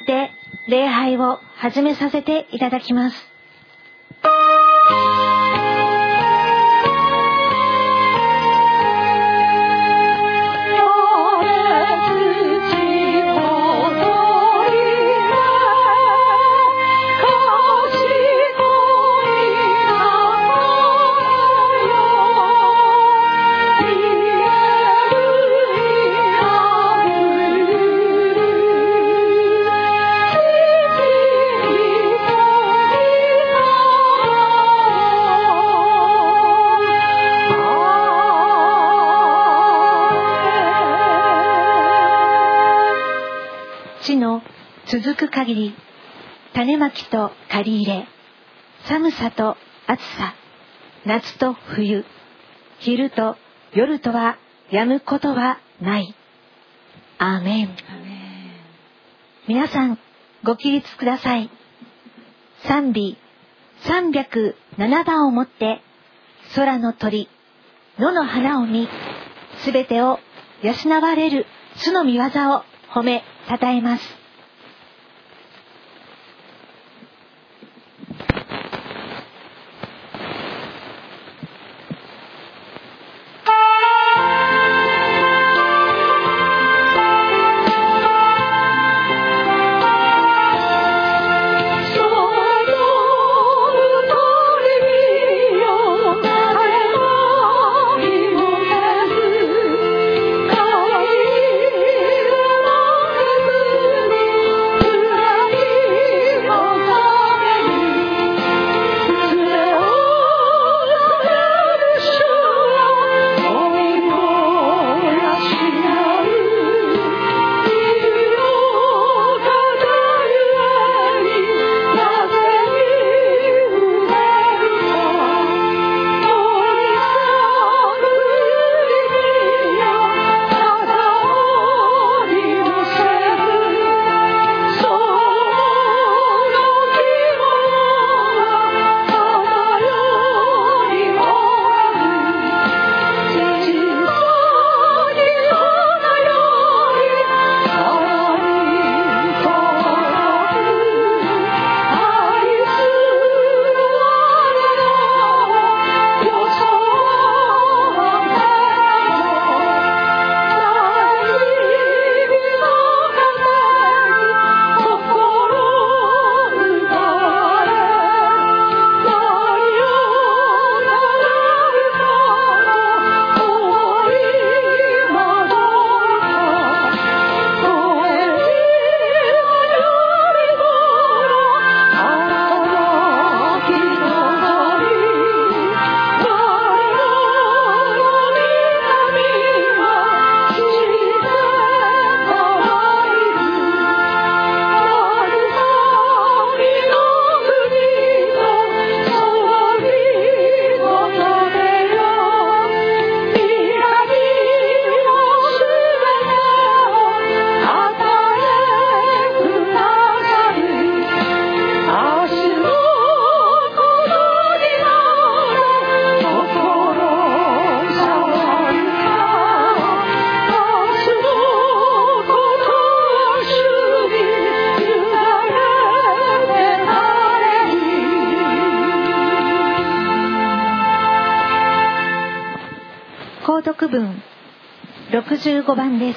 って礼拝を始めさせていただきます。地の続く限り、種まきと刈り入れ、寒さと暑さ、夏と冬、昼と夜とはやむことはない。アーメン。皆さんご起立ください。賛美307番をもって空の鳥、野の花を見、すべてを養われる主の御業を褒めたたえます。購読文65番です。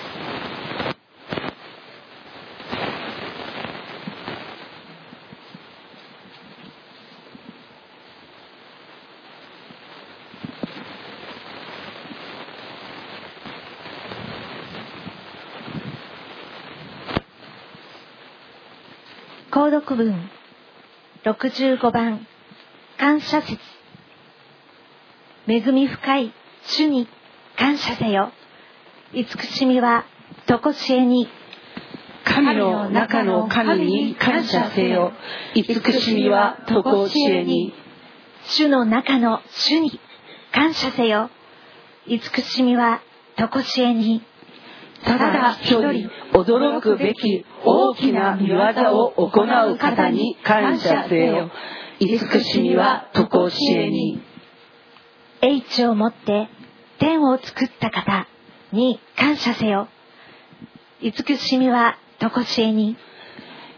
購読文65番、感謝節。恵み深い主に感謝せよ。慈しみはとこしえに。 神の中の神に感謝せよ。慈しみはとこしえに。 主の中の主に感謝せよ。慈しみはとこしえに。 ただ一人驚くべき大きな御業を行う方に感謝せよ。慈しみはとこしえに。 英知をもって天を作った方に感謝せよ。慈しみはとこしえに。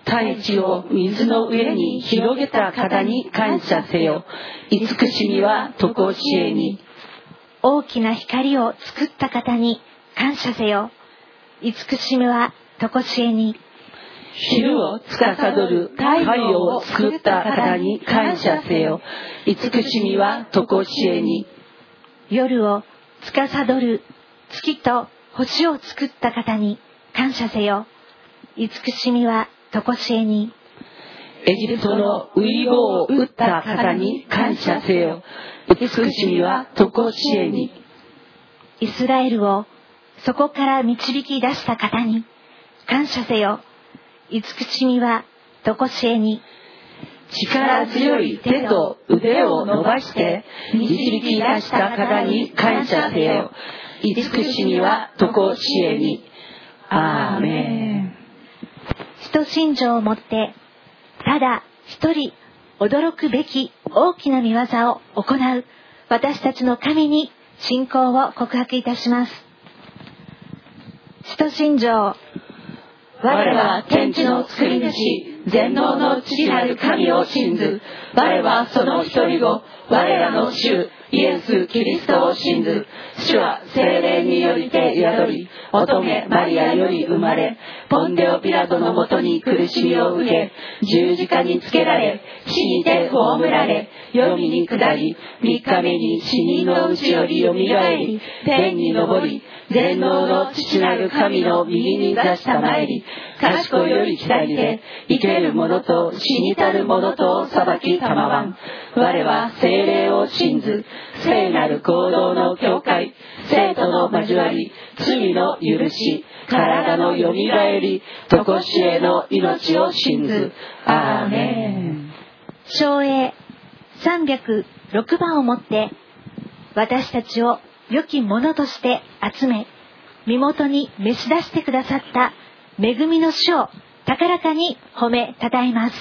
大地を水の上に広げた方に感謝せよ。慈しみは常しえに。 大きな光を作った方に感謝せよ。慈しみは常しえに。 昼を司る太陽を作った方に感謝せよ。慈しみは常しえに。 夜を司る月と星を作った方に感謝せよ。慈しみは常しえに。 エジプトのウイゴを打った方に感謝せよ。慈しみは常しえに。 イスラエルをそこから導き出した方に感謝せよ。慈しみは常しえに。 力強い手と腕を伸ばして導き出した方に感謝せよ。慈しみは常しえに。アーメン。 使徒信条をもってただ一人驚くべき大きな御業を行う私たちの神に信仰を告白いたします。使徒信条。 我は天地の作り主、全能の父なる神を信ず。我はその一人子、我らの主イエス・キリストを信ず。主は聖霊によりて宿り、乙女マリアより生まれ、ポンデオピラトのもとに苦しみを受け、十字架につけられ、死にて葬られ、黄泉に下り、三日目に死人のうちよりよみがえり、天に昇り、全能の父なる神の右に座したまえり、賢より来りで、生ける者と死にたる者と裁きたまわん。我は聖霊を信ず、聖なる行動の教会、生徒の交わり、罪の許し、体のよみがえり、常しえの命を信ず。アーメン。 唱詠306番をもって私たちを良きものとして集め、身元に召し出してくださった恵みの主を高らかに褒めたたえます。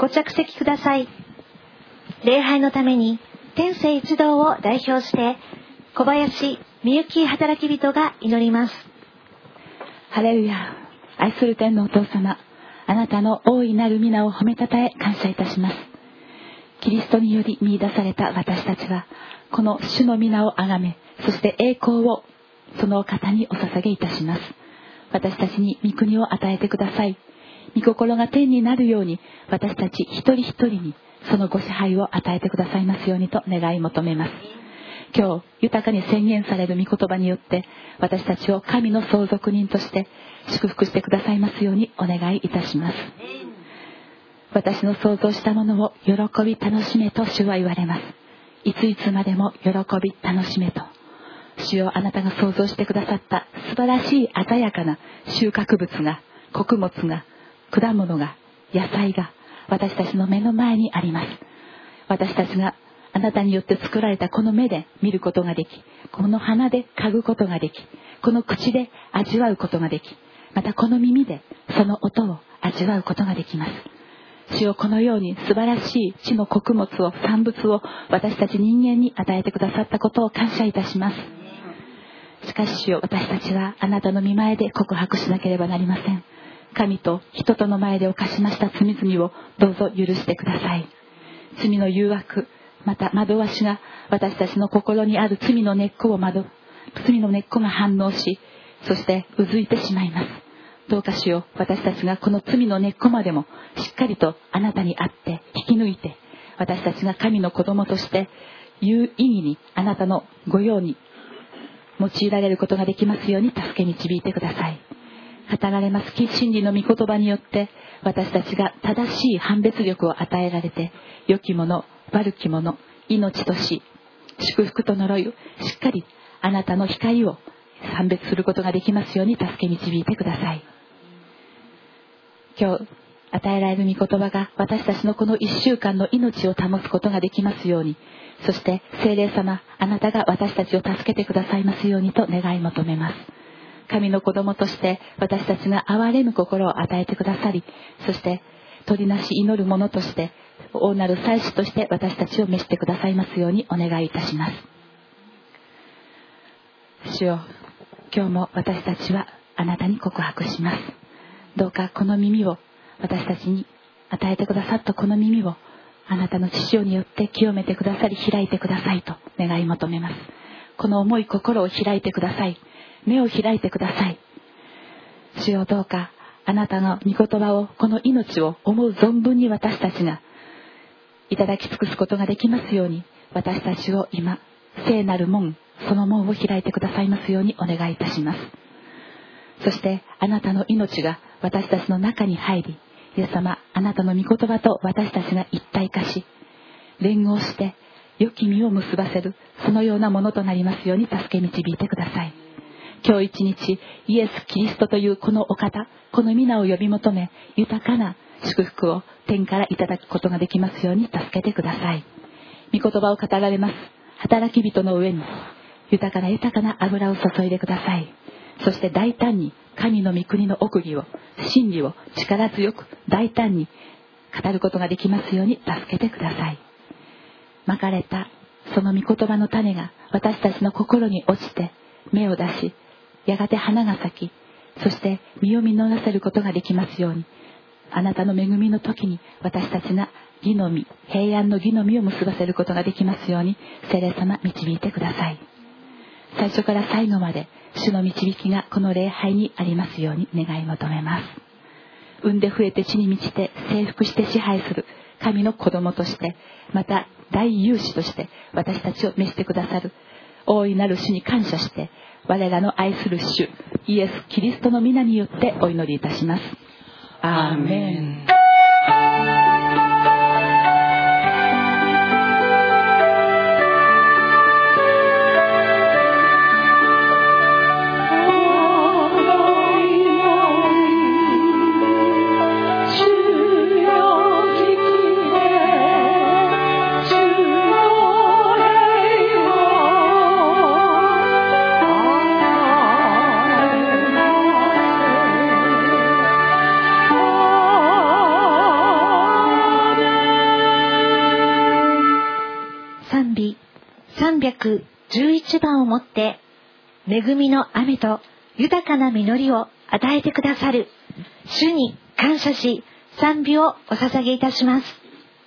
ご着席ください。礼拝のために天聖一同を代表して小林みゆき働き人が祈ります。 ハレルヤ。愛する天のお父様、あなたの大いなる皆を褒めたたえ感謝いたします。キリストにより見出された私たちはこの主の皆をあがめ、そして栄光をそのお方にお捧げいたします。私たちに御国を与えてください。御心が天になるように私たち一人一人にそのご支配を与えてくださいますようにと願い求めます。今日豊かに宣言される御言葉によって私たちを神の相続人として祝福してくださいますようにお願いいたします。私の想像したものを喜び楽しめと主は言われます。いついつまでも喜び楽しめと。主よ、あなたが想像してくださった素晴らしい鮮やかな収穫物が、穀物が、果物が、野菜が私たちの目の前にあります。私たちがあなたによって作られたこの目で見ることができ、この鼻で嗅ぐことができ、この口で味わうことができ、またこの耳でその音を味わうことができます。主よ、このように素晴らしい地の穀物を、産物を私たち人間に与えてくださったことを感謝いたします。しかし主よ、私たちはあなたの御前で告白しなければなりません。神と人との前で犯しました罪々をどうぞ許してください。罪の誘惑、また惑わしが私たちの心にある罪の根っこが反応し、そしてうずいてしまいます。どうか主よ、私たちがこの罪の根っこまでもしっかりとあなたにあって引き抜いて、私たちが神の子供として有意義にあなたの御用に用いられることができますように助け導いてください。語られます真理の御言葉によって私たちが正しい判別力を与えられて、良きもの悪きもの、命と死、祝福と呪いをしっかりあなたの光を判別することができますように助け導いてください。今日与えられる御言葉が私たちのこの1週間の命を保つことができますように、そして聖霊様、あなたが私たちを助けてくださいますようにと願い求めます。神の子供として私たちが憐れむ心を与えてくださり、そして取りなし祈る者として大なる祭司として私たちを召してくださいますようにお願いいたします。主よ、今日も私たちはあなたに告白します。どうかこの耳を、私たちに与えてくださったこの耳をあなたの血潮によって清めてくださり、開いてくださいと願い求めます。この重い心を開いてください。目を開いてください。主よ、どうかあなたの御言葉を、この命を思う存分に私たちがいただき尽くすことができますように、私たちを今聖なる門、その門を開いてくださいますようにお願いいたします。そしてあなたの命が私たちの中に入り、イエス様、あなたの御言葉と私たちが一体化し、連合して良き実を結ばせる、そのようなものとなりますように助け導いてください。今日一日、イエス・キリストというこのお方、この皆を呼び求め、豊かな祝福を天からいただくことができますように助けてください。御言葉を語られます働き人の上に豊かな油を注いでください。そして大胆に神の御国の奥義を、真理を力強く大胆に語ることができますように助けてください。まかれたその御言葉の種が私たちの心に落ちて芽を出し、やがて花が咲き、そして実を実らせることができますように、あなたの恵みの時に私たちが義の実、平安の義の実を結ばせることができますように、聖霊様導いてください。最初から最後まで主の導きがこの礼拝にありますように願い求めます。産んで増えて地に満ちて征服して支配する神の子供として、また大勇士として私たちを召してくださる大いなる主に感謝して、我らの愛する主イエス・キリストの皆によってお祈りいたします。アーメン。 Oh 311番をもって恵みの雨と豊かな実りを与えてくださる主に感謝し賛美をお捧げいたします。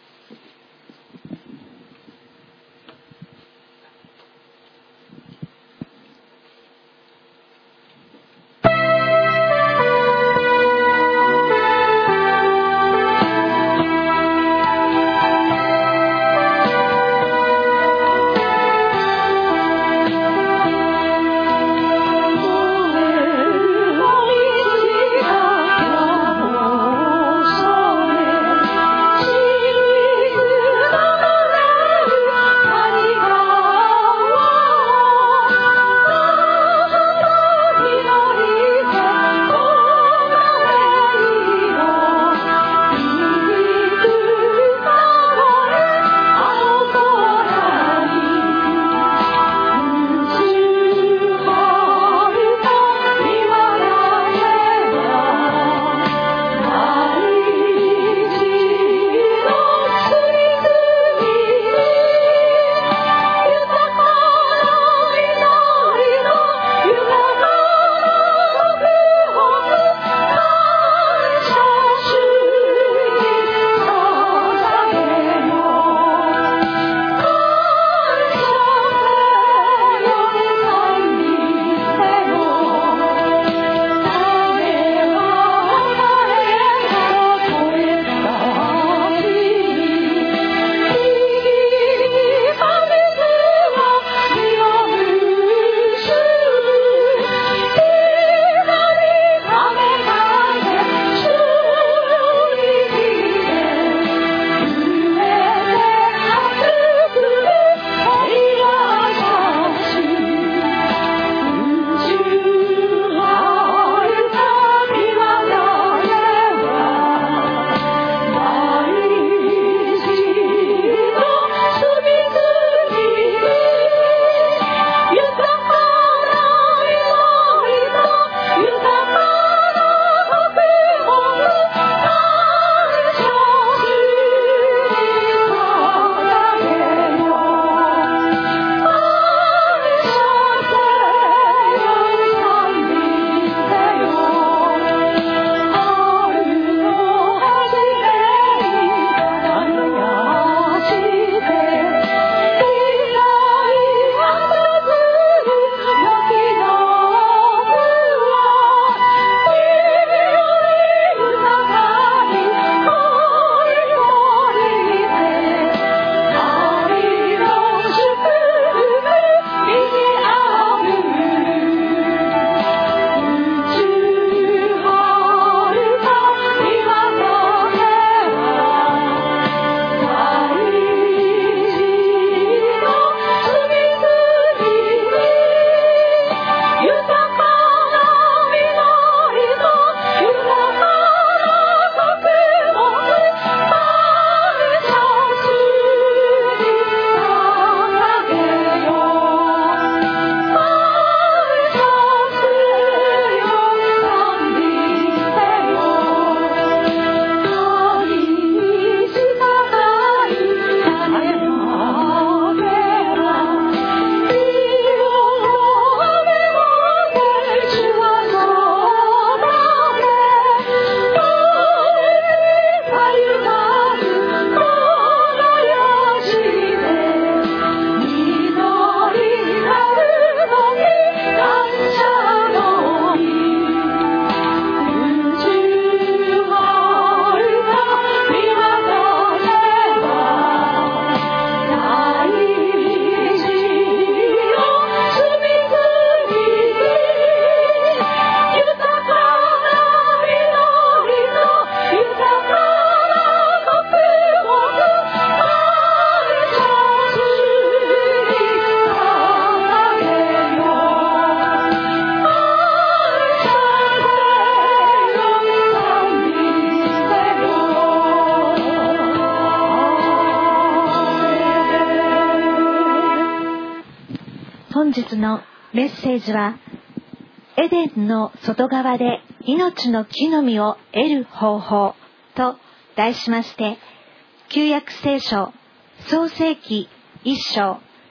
本日のメッセージは、エデンの外側で命の木の実を得る方法と題しまして、旧約聖書創世記1章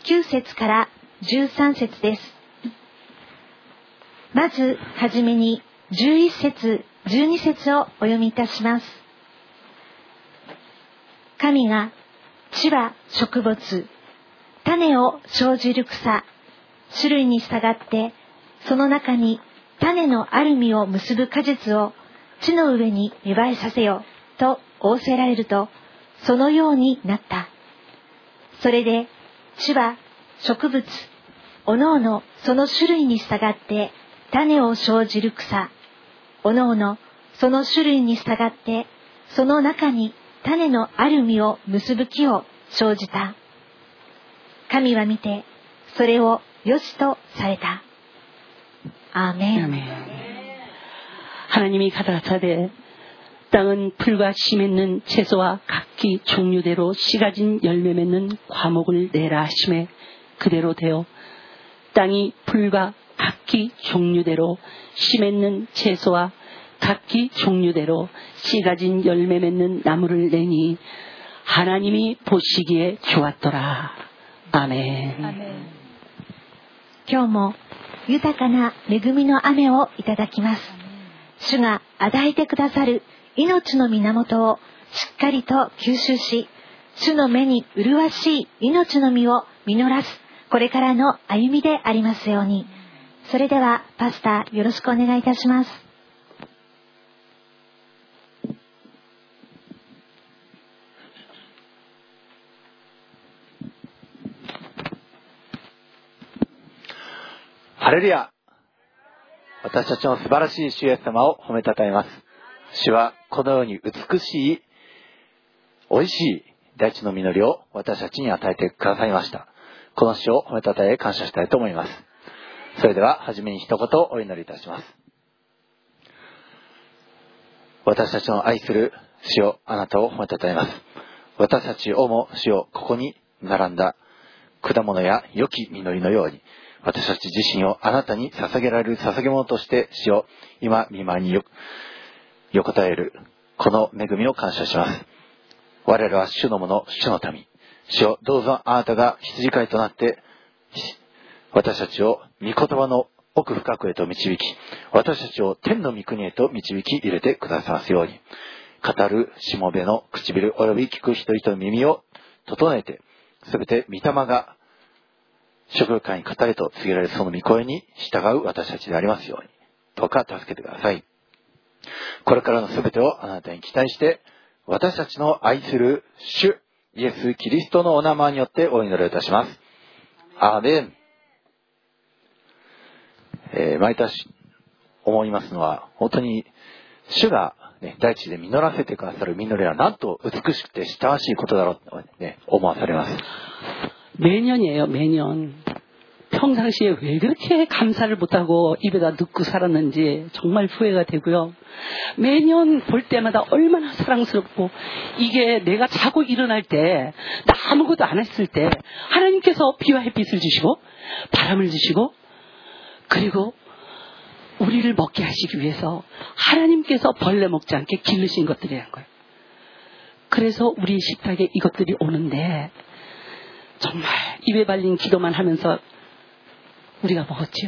9節から13節です。まずはじめに11節12節をお読みいたします。神が地は植物、種を生じる草、種類に従ってその中に種のある実を結ぶ果実を地の上に芽生えさせよと仰せられると、そのようになった。それで地は植物、おのおのその種類に従って種を生じる草、おのおのその種類に従ってその中に種のある実を結ぶ木を生じた。神は見てそれをよしとされた。アーメン。 하나님이 가라사대 땅은 풀과 씨 맺는 채소와 각기 종류대로 씨 가진 열매 맺는 과목을 내라 하시매 그대로 되어 땅이 풀과 각기 종류대로 씨 맺는 채소와 각기 종류대로 씨 가진 열매 맺는 나무를 내니 하나님이 보시기에 좋았더라. 아멘. 아멘. 今日も豊かな恵みの雨をいただきます。主が与えてくださる命の源をしっかりと吸収し、主の目に麗しい命の実を実らすこれからの歩みでありますように。それではパスタよろしくお願いいたします。 ハレルヤ。私たちの素晴らしい主イエス様を褒めたたえます。主はこのように美しい、美味しい大地の実りを私たちに与えてくださいました。この主を褒めたたえ感謝したいと思います。それでは初めに一言お祈りいたします。私たちの愛する主よ、あなたを褒めたたえます。私たちをも主よ、ここに並んだ果物や良き実りのように、私たち自身をあなたに捧げられる捧げ物として主よ、今御前に横たえるこの恵みを感謝します。我々は主のもの、主の民。主よ、どうぞあなたが羊飼いとなって私たちを御言葉の奥深くへと導き、私たちを天の御国へと導き入れてくださいますように。語るしもべの唇および聞く人々の耳を整えて、すべて御霊が諸教会に語れと告げられるその御声に従う私たちでありますように。どうか助けてください。これからのすべてをあなたに期待して、私たちの愛する主イエス・キリストのお名前によってお祈りいたします。アーメン。毎年思いますのは、本当に主が、大地で実らせてくださる実りはなんと美しくて親しいことだろうと、思わされます。 매년이에요, 매년. 평상시에 왜 그렇게 감사를 못하고 입에다 넣고 살았는지 정말 후회가 되고요. 매년 볼 때마다 얼마나 사랑스럽고, 이게 내가 자고 일어날 때, 나 아무것도 안 했을 때 하나님께서 비와 햇빛을 주시고 바람을 주시고, 그리고 우리를 먹게 하시기 위해서 하나님께서 벌레 먹지 않게 기르신 것들이란 거예요. 그래서 우리 식탁에 이것들이 오는데 정말 입에 발린 기도만 하면서 우리가 먹었지요.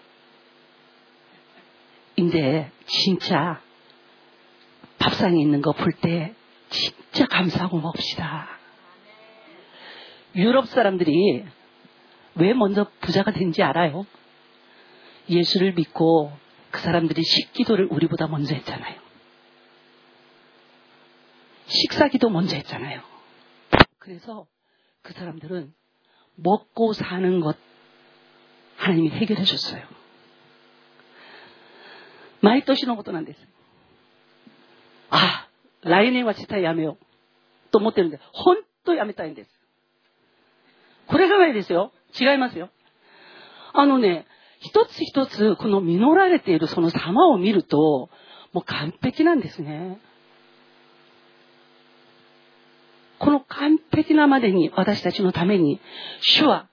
이제 진짜 밥상에 있는 거 볼 때 진짜 감사하고 먹읍시다. 유럽 사람들이 왜 먼저 부자가 된지 알아요? 예수를 믿고 그 사람들이 식기도를 우리보다 먼저 했잖아요. 식사기도 먼저 했잖아요. 그래서 그 사람들은 먹고 사는 것 하나님이 해결해 줬어요. 毎年のことなんです。あ、来年は絶対やめようと思ってるんで、本当やめたいんです。これがないですよ。違いますよ。一つ一つこの実られているその様を見ると、もう完璧なんですね。この完璧なまでに私たちのために主は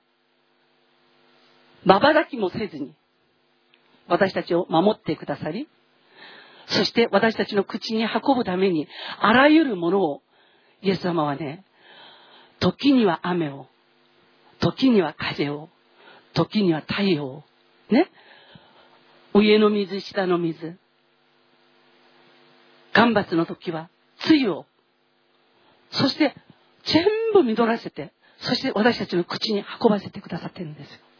瞬きもせずに私たちを守ってくださり、そして私たちの口に運ぶためにあらゆるものをイエス様はね、時には雨を、 時には風を、時には太陽を、ね。上の水、下の水。干ばつの時は梅雨を。そして全部実らせて、そして私たちの口に運ばせてくださっているんですよ。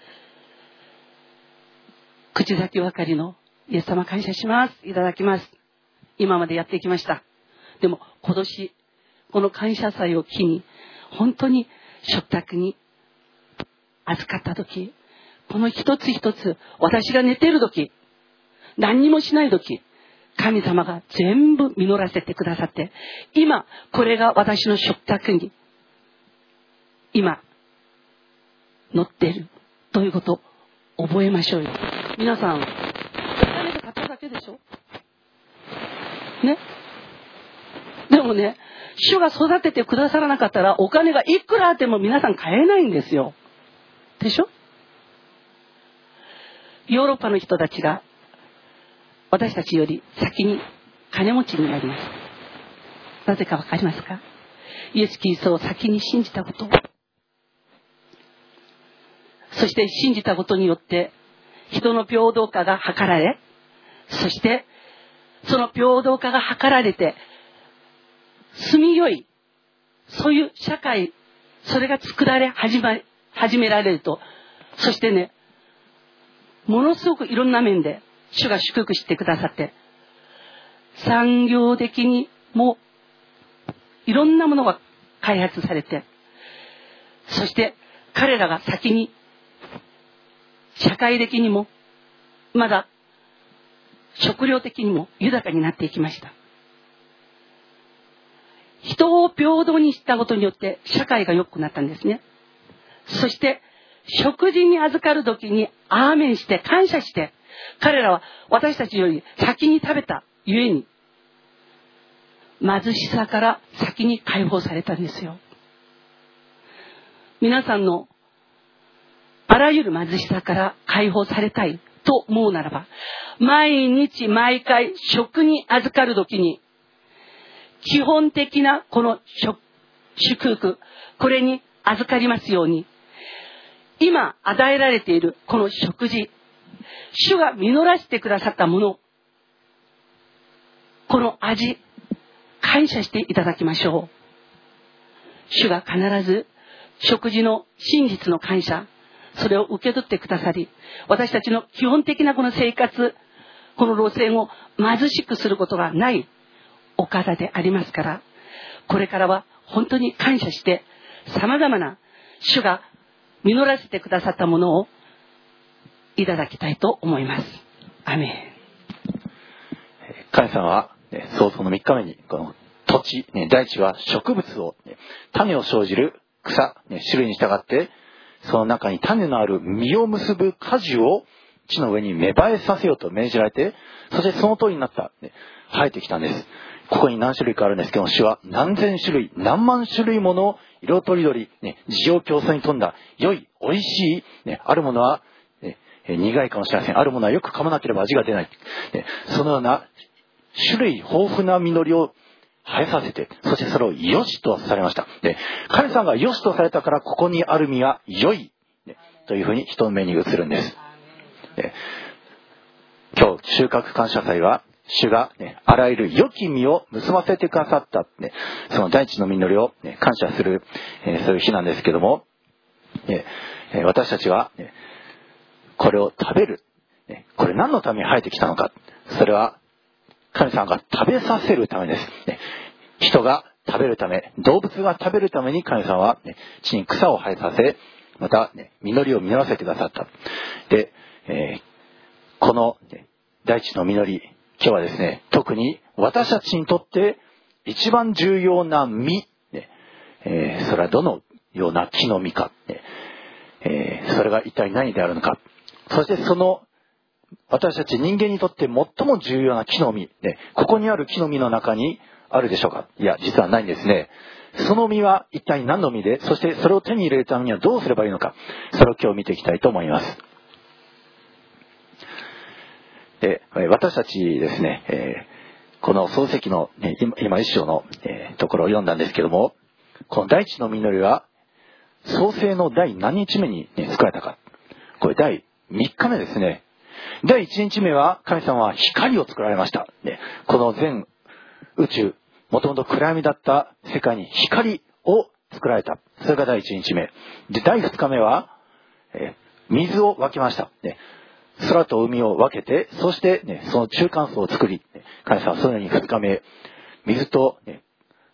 口先ばかりのイエス様感謝します。いただきます。今までやってきました。でも今年、この感謝祭を機に、本当に食卓に預かった時、この一つ一つ、私が寝ている時、何にもしない時、神様が全部実らせてくださって、今、これが私の食卓に、今、乗っているということを覚えましょうよ。皆さん、お金で買っただけでしょ？ね。でもね、主が育ててくださらなかったら、お金がいくらあっても皆さん買えないんですよ。でしょ？ヨーロッパの人たちが、私たちより先に金持ちになりました。なぜかわかりますか？イエス・キリストを先に信じたこと。そして信じたことによって、人の平等化が図られ、そしてその平等化が図られて、住みよい、そういう社会、それが作られ始められると、そしてね、ものすごくいろんな面で主が祝福してくださって、産業的にもいろんなものが開発されて、そして彼らが先に社会的にもまだ食料的にも豊かになっていきました。人を平等にしたことによって社会が良くなったんですね。そして食事に預かるときにアーメンして感謝して、彼らは私たちより先に食べたゆえに貧しさから先に解放されたんですよ。皆さんのあらゆる貧しさから解放されたいと思うならば、毎日毎回食に預かるときに基本的なこの祝福、これに預かりますように、今与えられているこの食事、主が実らせてくださったもの、この味、感謝していただきましょう。主が必ず食事の真実の感謝、それを受け取ってくださり、私たちの基本的なこの生活、この路線を貧しくすることがないお方でありますから、これからは本当に感謝して、様々な主が実らせてくださったものをいただきたいと思います。アメン。 神様は、創造の3日目にこの土地、大地は植物を、種を生じる草、種類に従って、その中に種のある実を結ぶ果樹を地の上に芽生えさせようと命じられて、そしてその通りになった、生えてきたんです。ここに何種類かあるんですけども、主は何千種類、何万種類もの色とりどり、事情競争に富んだ良い、美味しい、あるものは、苦いかもしれません。あるものはよく噛まなければ味が出ない。そのような種類豊富な実りを生えさせて、そしてそれを良しとされました。神様が良しとされたから、ここにある実は良い、というふうに人の目に映るんです。今日収穫感謝祭は、主が、あらゆる良き実を結ばせてくださった、その大地の実りを、感謝する、そういう日なんですけども、私たちは、これを食べる、これ何のために生えてきたのか、それは神様が食べさせるためです。人が食べるため、動物が食べるために神様は、地に草を生えさせ、また、実りを実らせてくださった。で、この大地の実り、今日はですね、特に私たちにとって一番重要な実、それはどのような木の実か、それが一体何であるのか、そしてその私たち人間にとって最も重要な木の実、ここにある木の実の中にあるでしょうか。いや、実はないんですね。その実は一体何の実で、そしてそれを手に入れるためにはどうすればいいのか、それを今日見ていきたいと思います。で、私たちですね、この創世記の、今一章の、ところを読んだんですけども、この大地の実りは創世の第何日目に、ね、作られたか。これ第3日目ですね。第1日目は神様は光を作られました。ね、この全宇宙、もともと暗闇だった世界に光を作られた。それが第1日目。で、第2日目は、水を分けました。ね、空と海を分けて、そして、ね、その中間層を作り、神様はそのように2日目、水と、ね、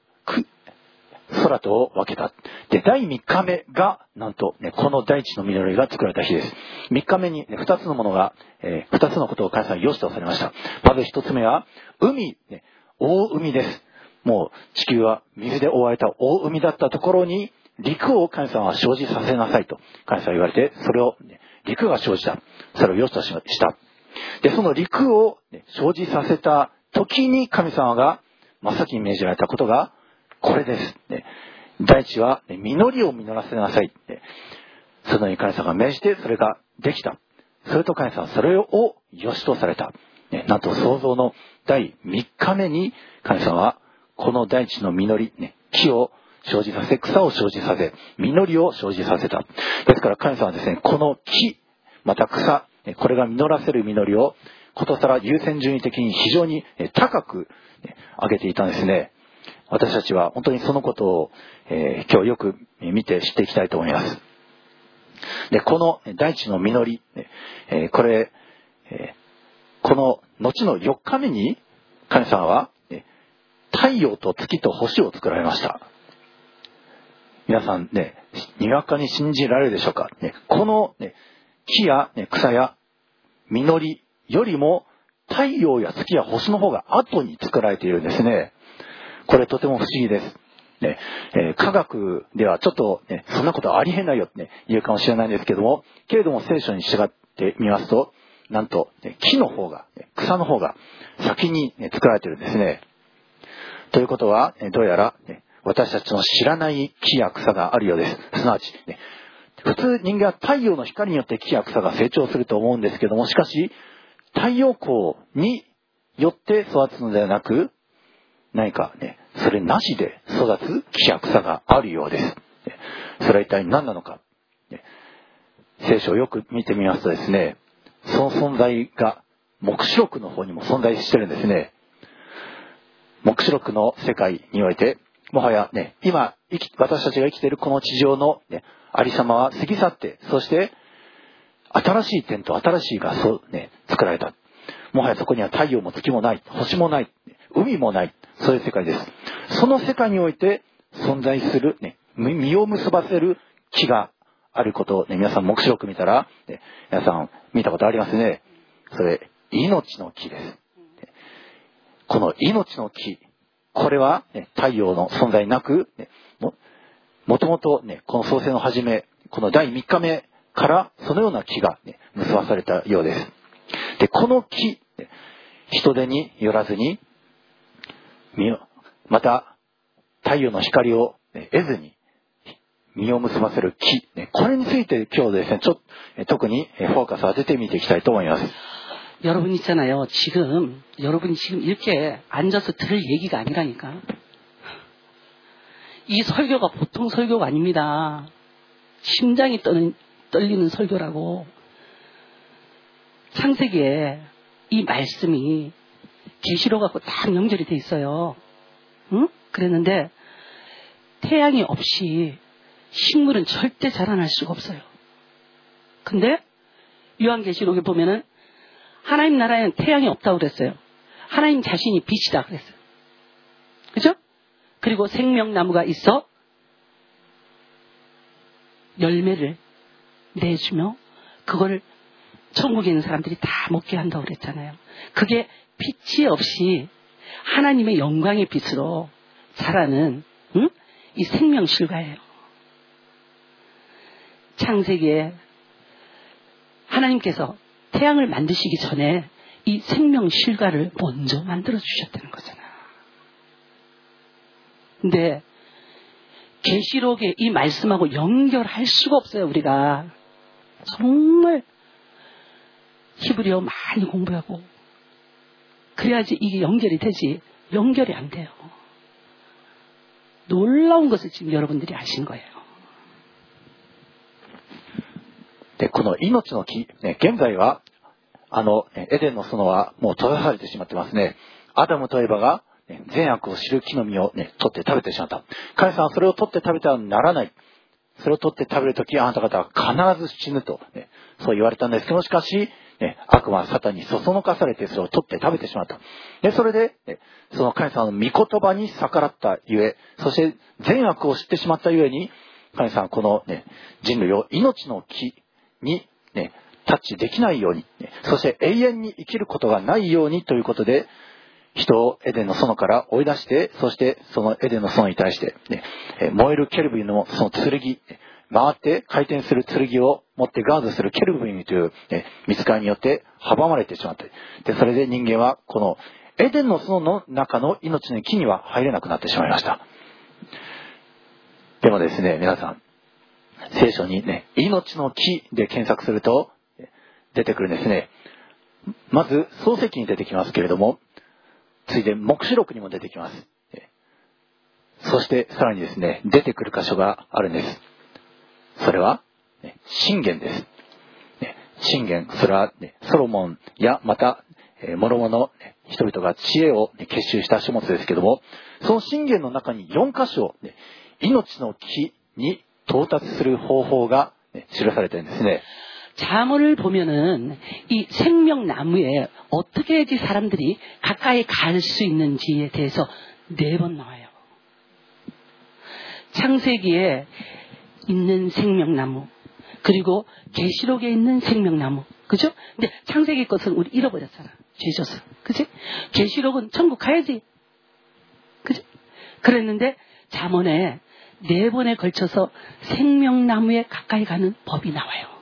空とを分けた。で、第3日目が、なんと、ね、この大地の実りが作られた日です。3日目に、ね、2つのものが、2つのことを神様に良しとされました。まず1つ目は、海、ね、大海です。もう地球は水で覆われた大海だったところに、陸を神様は生じさせなさいと、神様は言われて、それを、ね、陸が生じた。それを良しとした。で、その陸を、ね、生じさせた時に神様が真っ先に命じられたことが、これです。ね、大地は、ね、実りを実らせなさい。ね、そのように神様が命じて、それができた。それと神様はそれを良しとされた。ね、なんと創造の第3日目に神様は、この大地の実り、ね、木を生じさせ、草を生じさせ、実りを生じさせた。ですから神様はですね、この木、また草、これが実らせる実りを、ことさら優先順位的に非常に高く上げていたんですね。私たちは本当にそのことを、今日よく見て知っていきたいと思います。で、この大地の実り、これ、この後の4日目に神様は太陽と月と星を作られました。皆さんね、にわかに信じられるでしょうか。ね、この、ね、木や、ね、草や実りよりも太陽や月や星の方が後に作られているんですね。これとても不思議です。ね、科学ではちょっと、ね、そんなことはありえないよって、ね、言うかもしれないんですけども、けれども聖書に従ってみますと、なんと、ね、木の方が、ね、草の方が先に、ね、作られているんですね。ということは、どうやら、ね、私たちの知らない木や草があるようです。すなわち、ね、普通人間は太陽の光によって木や草が成長すると思うんですけども、しかし太陽光によって育つのではなく、何かね、それなしで育つ木や草があるようです。それは一体何なのか。聖書をよく見てみますとですね、その存在が黙示録の方にも存在してるんですね。黙示録の世界において、もはやね、今私たちが生きているこの地上の、ね、ありさまは過ぎ去って、そして新しい天と新しいが作られた。もはやそこには太陽も月もない、星もない、海もない、そういう世界です。その世界において存在する、ね、実を結ばせる木があることを、ね、皆さん黙示録見たら、ね、皆さん見たことありますね。それ命の木です。この命の木、これは、ね、太陽の存在なく、ね、もともとね、この創世の初め、この第3日目からそのような木が、ね、結ばされたようです。で、この木、人手によらずに、また太陽の光を得ずに実を結ばせる木、これについて今日ですね、特にフォーカスを当ててみていきたいと思います。 여러분 있잖아요. 여러분이 지금 이렇게 앉아서 들을 얘기가 아니라니까. 이 설교가 보통 설교가 아닙니다. 심장이 떨리는 설교라고. 창세기에 이 말씀이 계시록하고 딱 연결이 돼 있어요. 응? 그랬는데 태양이 없이 식물은 절대 자라날 수가 없어요. 근데 요한계시록에 보면은 하나님 나라에는 태양이 없다고 그랬어요. 하나님 자신이 빛이다 그랬어요. 그죠? 그리고 생명나무가 있어 열매를 내주며 그거를 천국에 있는 사람들이 다 먹게 한다고 그랬잖아요. 그게 빛이 없이 하나님의 영광의 빛으로 자라는 이 생명실과예요. 창세기에 하나님께서 태양을 만드시기 전에 이 생명실과를 먼저 만들어 주셨다는 거잖아. 근데 계시록의 이 말씀하고 연결할 수가 없어요. 우리가 정말 히브리어 많이 공부하고 그래야지 이게 연결이 되지. 연결이 안 돼요. 놀라운 것을 지금 여러분들이 아신 거예요. で、この命の木、現在は、エデンの園はもう閉ざされてしまってますね。アダムとエバが、善悪を知る木の実を、取って食べてしまった。神様はそれを取って食べてはならない。それを取って食べるとき、あなた方は必ず死ぬと、そう言われたんですけど、しかし、悪魔はサタンにそそのかされてそれを取って食べてしまった。で、それで、その神様の御言葉に逆らったゆえ、そして善悪を知ってしまったゆえに、神様はこの、人類を命の木に、タッチできないように、そして永遠に生きることがないようにということで、人をエデンの園から追い出して、そしてそのエデンの園に対して、燃えるケルビムのその剣、回って回転する剣を持ってガードするケルビムという、見つかりによって阻まれてしまって、で、それで人間はこのエデンの園の中の命の木には入れなくなってしまいました。でもですね、皆さん、聖書に命の木で検索すると出てくるんですね。まず創世記に出てきますけれども、ついで黙示録にも出てきます。そしてさらにですね、出てくる箇所があるんです。それは箴言です。箴言、それはソロモンやまた諸々の人々が知恵を結集した書物ですけども、その箴言の中に4箇所、命の木に到達する方法が記されているんですね。 잠언을 보면은 이 생명나무에 어떻게 해야지 사람들이 가까이 갈 수 있는지에 대해서 4번 나와요. 창세기에 있는 생명나무, 그리고 계시록에 있는 생명나무, 그죠? 근데 창세기 것은 우리 잃어버렸잖아. 죄져서, 그지? 계시록은 천국 가야지, 그지? 그랬는데 잠언에 4번에 걸쳐서 생명나무에 가까이 가는 법이 나와요.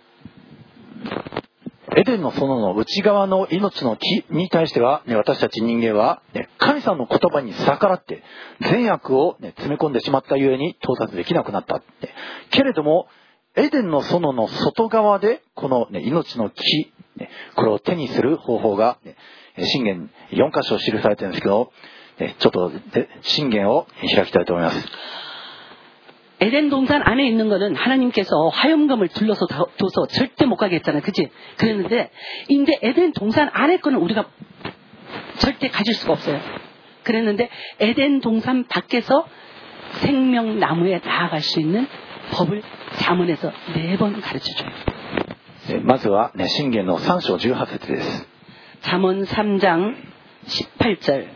エデンの園の内側の命の木に対しては、私たち人間は、神様の言葉に逆らって善悪を、詰め込んでしまったゆえに到達できなくなった。けれどもエデンの園の外側でこの、命の木、これを手にする方法が、箴言4箇所記されているんですけど、ちょっと箴言を開きたいと思います。 에덴 동산 안에 있는 거는 하나님께서 화염검을 둘러서 둬서 절대 못 가게 했잖아요. 그치? 그랬는데 이제 에덴 동산 안에 거는 우리가 절대 가질 수가 없어요. 그랬는데 에덴 동산 밖에서 생명나무에 나아갈 수 있는 법을 잠언에서 4번 가르쳐줘요. まずは箴言の3章18節です。 잠언 3장 18절.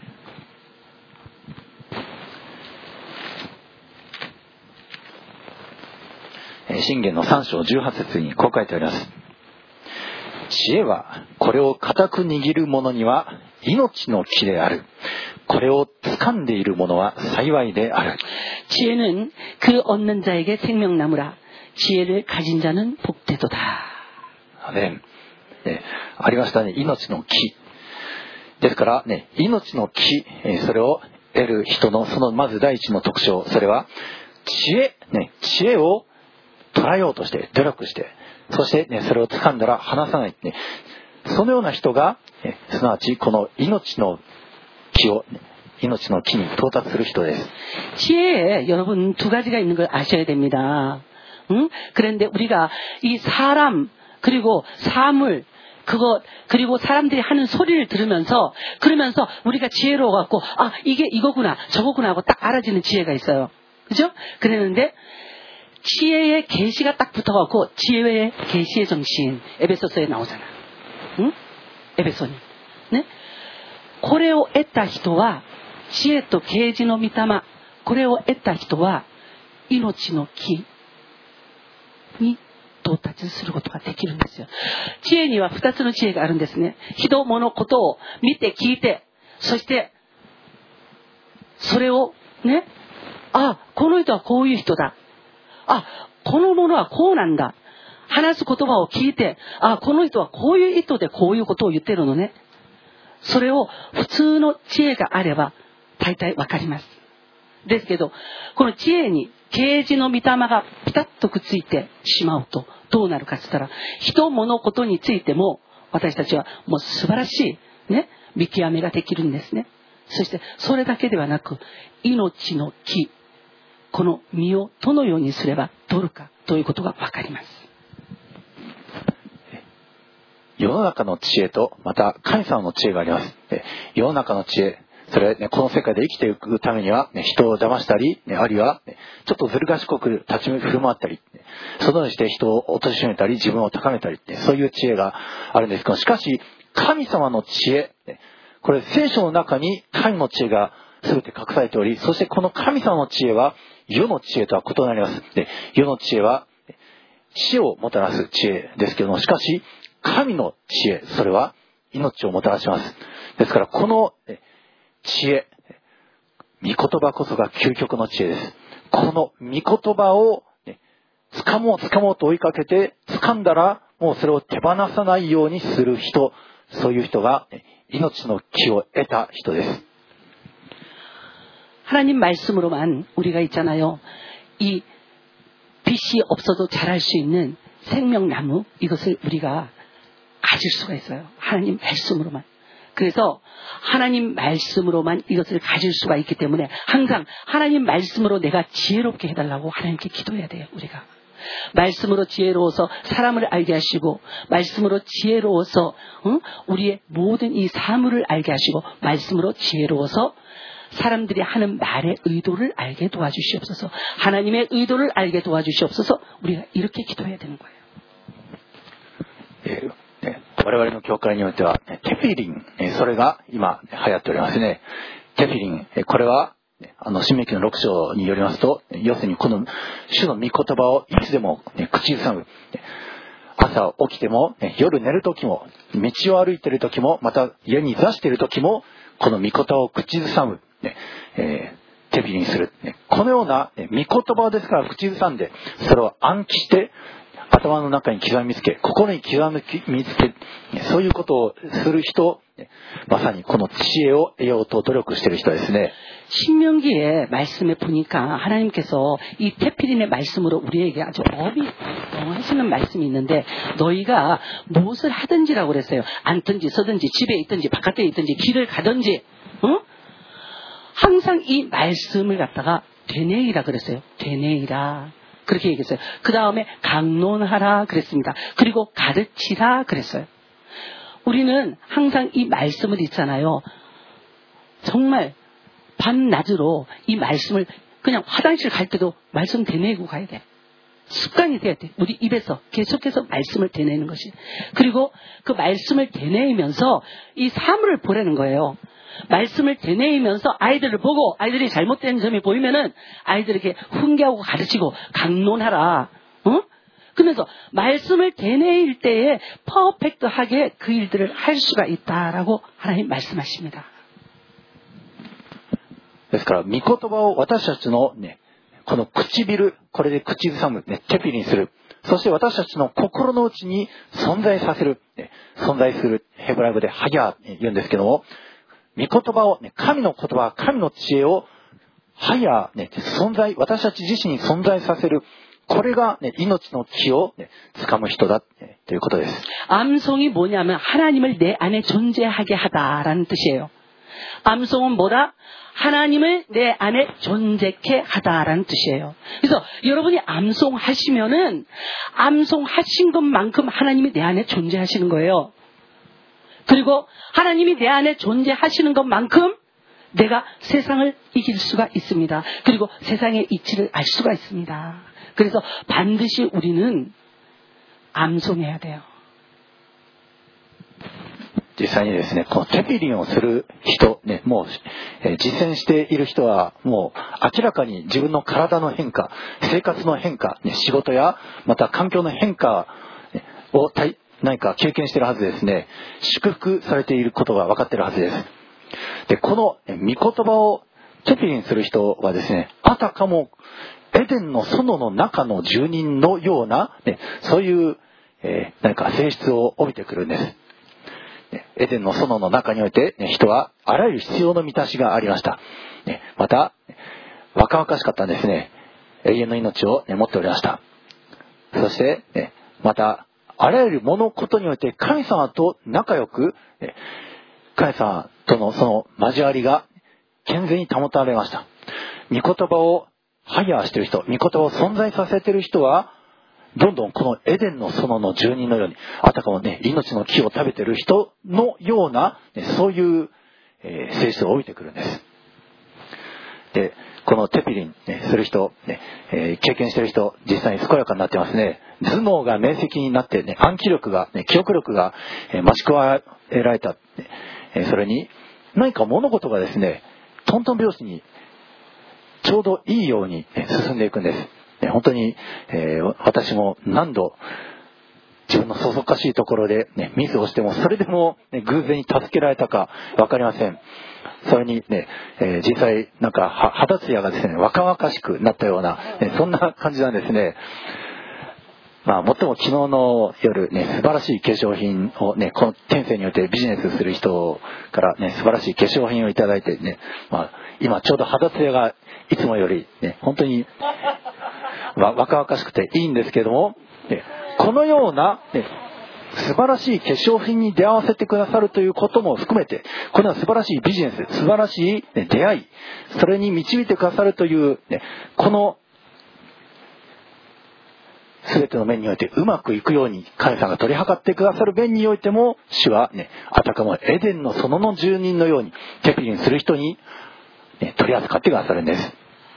箴言の3章18節にこう書いてあります。知恵はこれを固く握る者には命の木である。これを掴んでいる者は幸いである。 지혜는 그 얻는 자에게 생명나무라. 지혜를 가진 자는 복되도다. ありましたね。命の木ですからね、命の木、それを得る人のそのまず第一の特徴、それは知恵を捉えようとして努力して、そして、それを掴んだら離さない、そのような人が、すなわちこの命の木に到達する人です。 지혜에 여러분 2가지가 있는 걸 아셔야 됩니다. 그런데 우리가 이 사람 그리고 사물 그리고 사람들이 하는 소리를 들으면서 그러면서 우리가 지혜로워 갖고 아 이게 이거구나 저거구나 하고 딱 알아지는 지혜가 있어요. 그죠? 그랬는데 지혜의 계시가 딱 붙어갖고 지혜의 계시의 정신 에베소서에 나오잖아. 응? 에베소니. 네? これを得た人は知恵と啓示の御霊、これを得た人は命の木に到達することができるんですよ。知恵には2つの知恵があるんですね。人物ことを見て聞いて、そしてそれをね、あ、この人はこういう人だ。あ、このものはこうなんだ。話す言葉を聞いて、あ、この人はこういう意図でこういうことを言ってるのね。それを普通の知恵があれば大体わかります。ですけど、この知恵に啓示の御霊がピタッとくっついてしまうとどうなるかって言ったら、人物ことについても私たちはもう素晴らしいね、見極めができるんですね。そしてそれだけではなく、命の木、この実をどのようにすれば取るかということがわかります。 世の中の知恵とまた神様の知恵があります。世の中の知恵、それは、この世界で生きていくためには、人を騙したり、あるいは、ちょっとずる賢く立ち振る舞ったり、そのようにして人を貶めたり、自分を高めたり、そういう知恵があるんですけど、しかし、神様の知恵、これ聖書の中に神の知恵が全て隠されており、そしてこの神様の知恵は世の知恵とは異なります。世の知恵は死をもたらす知恵ですけども、しかし神の知恵、それは命をもたらします。ですからこの知恵、御言葉こそが究極の知恵です。この御言葉を掴もうと追いかけて、掴んだらもうそれを手放さないようにする人、そういう人が命の木を得た人です。 하나님 말씀으로만 우리가 있잖아요. 이 빛이 없어도 자랄 수 있는 생명나무, 이것을 우리가 가질 수가 있어요. 하나님 말씀으로만. 그래서 하나님 말씀으로만 이것을 가질 수가 있기 때문에 항상 하나님 말씀으로 내가 지혜롭게 해달라고 하나님께 기도해야 돼요. 우리가 말씀으로 지혜로워서 사람을 알게 하시고, 말씀으로 지혜로워서 우리의 모든 이 사물을 알게 하시고, 말씀으로 지혜로워서 사람들이 하는 말의 의도를 알게 도와주시옵소서. 하나님의 의도를 알게 도와주시옵소서. 우리가 이렇게 기도해야 되는 거예요. 我々の教会においてはテフィリン、それが今流行っておりますね。テフィリン、これは申命記の6章によりますと、要するにこの主の御言葉をいつでも口ずさむ。朝起きても夜寝る時も道を歩いている時もまた家に座している時もこの御言葉を口ずさむ。手火にする。このような御言葉ですから口ずさんで、それを暗記して頭の中に刻みつけ、心に刻みつけ、そういうことをする人、まさにこの知恵を得ようと努力している人ですね。 신명기의 말씀에 보니까 하나님께서 이 테필린의 말씀으로 우리에게 아주 어비 하시는 말씀이 있는데, 너희가 무엇을 하든지라고 그랬어요. 앉든지 서든지 집에 있든지 바깥에 있든지 길을 가든지, 항상 이 말씀을 갖다가 되뇌이라 그랬어요. 되뇌이라. 그렇게 얘기했어요. 그 다음에 강론하라 그랬습니다. 그리고 가르치라 그랬어요. 우리는 항상 이 말씀을 있잖아요. 정말 밤낮으로 이 말씀을 그냥 화장실 갈 때도 말씀 되뇌고 가야 돼. 습관이 돼야 돼. 우리 입에서 계속해서 말씀을 되뇌는 것이. 그리고 그 말씀을 되뇌이면서 이 사물을 보라는 거예요. 말씀을 되뇌이면서 아이들을 보고 아이들이 잘못된 점이 보이면은 아이들에게 훈계하고 가르치고 강론하라. 그러면서 말씀을 되뇌일 때에 퍼펙트하게 그 일들을 할 수가 있다라고 하나님 말씀하십니다. ですから御言葉を私たちのね、この唇、これで口ずさむ、ね、テピにする。そして私たちの心の内に存在させる、ね、存在する、ヘブライ語でハギャー言うんですけども、御言葉を、ね、神の言葉、神の知恵をハギャー、ね、存在、私たち自身に存在させる。これが、ね、命の木を、ね、掴む人だ、ね、ということです。 암송이 뭐냐면 하나님을 내 안에 존재하게 하다라는 뜻이에요. 암송은 뭐다? 하나님을 내 안에 존재케 하다라는 뜻이에요. 그래서 여러분이 암송하시면은 암송하신 것만큼 하나님이 내 안에 존재하시는 거예요. 그리고 하나님이 내 안에 존재하시는 것만큼 내가 세상을 이길 수가 있습니다. 그리고 세상의 이치를 알 수가 있습니다. 그래서 반드시 우리는 암송해야 돼요. 実際にですね、このテピリンをする人、ね、もう、実践している人はもう明らかに自分の体の変化、生活の変化、ね、仕事やまた環境の変化を何か経験しているはずですね。祝福されていることが分かっているはずです。で、この御言葉をテピリンする人はですね、あたかもエデンの園の中の住人のような、ね、そういう、何か性質を帯びてくるんです。エデンの園の中において、人はあらゆる必要の満たしがありました。また、若々しかったんですね。永遠の命を持っておりました。そして、また、あらゆる物事において神様と仲良く、神様とのその交わりが健全に保たれました。御言葉をハイヤーしている人、御言葉を存在させている人は、 どんどんこのエデンの園の住人のように、あたかもね、命の木を食べてる人のような、ね、そういう、性質を帯びてくるんです。で、このテピリン、ね、する人、ね、経験している人、実際に健やかになってますね。頭脳が明晰になって、ね、暗記力が、ね、記憶力が、増し加えられた、ね。それに、何か物事がですね、トントン拍子にちょうどいいように、ね、進んでいくんです。本当に、私も何度自分のそそっかしいところで、ね、ミスをしてもそれでも、ね、偶然に助けられたか分かりません。それにね、実際なんか肌ツヤがですね若々しくなったような、ね、そんな感じなんですね。まあ、もっとも昨日の夜、ね、素晴らしい化粧品を、ね、この天性によってビジネスする人から、ね、素晴らしい化粧品をいただいて、ね、まあ、今ちょうど肌ツヤがいつもより、ね、本当に若々しくていいんですけども、ね、このような、ね、素晴らしい化粧品に出会わせてくださるということも含めて、これは素晴らしいビジネス、素晴らしい、ね、出会い、それに導いてくださるという、ね、この全ての面においてうまくいくように神様が取り計ってくださる面においても、主はね、あたかもエデンの園の住人のようにテピリンする人に、ね、取り扱ってくださるんです。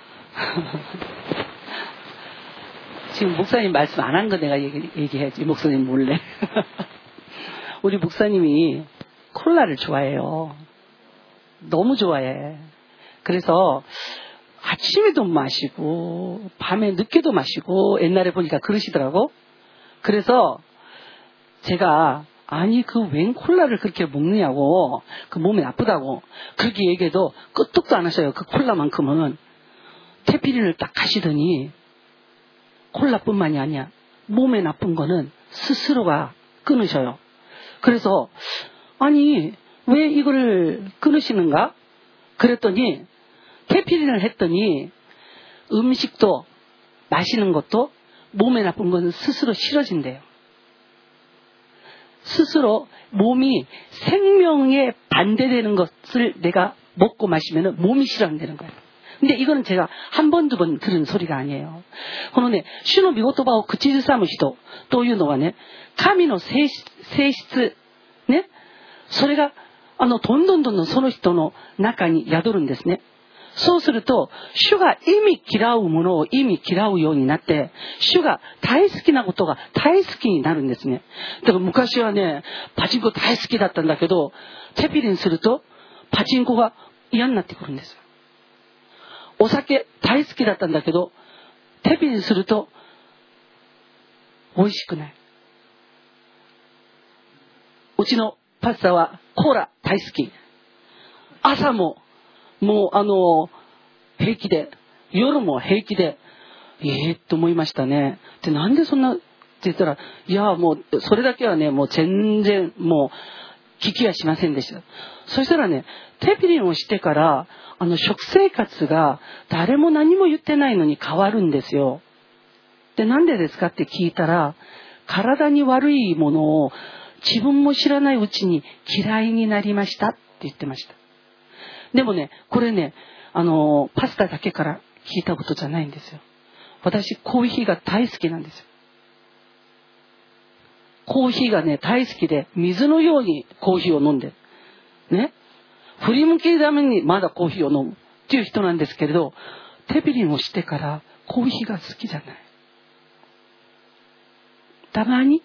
지금 목사님 말씀 안 한 거 내가 얘기해야지. 목사님 몰래. 우리 목사님이 콜라를 좋아해요. 너무 좋아해. 그래서 아침에도 마시고 밤에 늦게도 마시고 옛날에 보니까 그러시더라고. 그래서 제가 아니 그 웬 콜라를 그렇게 먹느냐고, 그 몸에 나쁘다고 그렇게 얘기해도 끄떡도 안 하셔요. 그 콜라만큼은. 테피린을 딱 하시더니 콜라뿐만이 아니야. 몸에 나쁜 거는 스스로가 끊으셔요. 그래서 아니 왜 이거를 끊으시는가? 그랬더니 테피린을 했더니 음식도 마시는 것도 몸에 나쁜 거는 스스로 싫어진대요. 스스로 몸이 생명에 반대되는 것을 내가 먹고 마시면 몸이 싫어한다는 거예요. 근데 이거는 제가 한 번, 두 번 들은 소리가 아니에요. このね、主の御言葉を口ずさむ人というのはね、神の性質、ね、それがどんどんその人の中に宿るんですね。そうすると、主が意味嫌うものを意味嫌うようになって、主が大好きなことが大好きになるんですね。だから昔はね、パチンコ大好きだったんだけど、テピリンすると、パチンコが嫌になってくるんです。お酒大好きだったんだけど、テピリンすると、美味しくない。うちのパスタはコーラ大好き。朝も、もう平気で、夜も平気で、と思いましたね。で、なんでそんなって言ったら、いや、もう、それだけはね、もう全然、もう、聞きはしませんでした。そしたらね、テピリンをしてから、食生活が誰も何も言ってないのに変わるんですよ。で、なんでですかって聞いたら、体に悪いものを自分も知らないうちに嫌いになりましたって言ってました。でもね、これね、パスタだけから聞いたことじゃないんですよ。私、コーヒーが大好きなんですよ。コーヒーがね、大好きで、水のようにコーヒーを飲んで、ね。振り向きためにまだコーヒーを飲むっていう人なんですけれど、テピリンをしてからコーヒーが好きじゃない。たまに、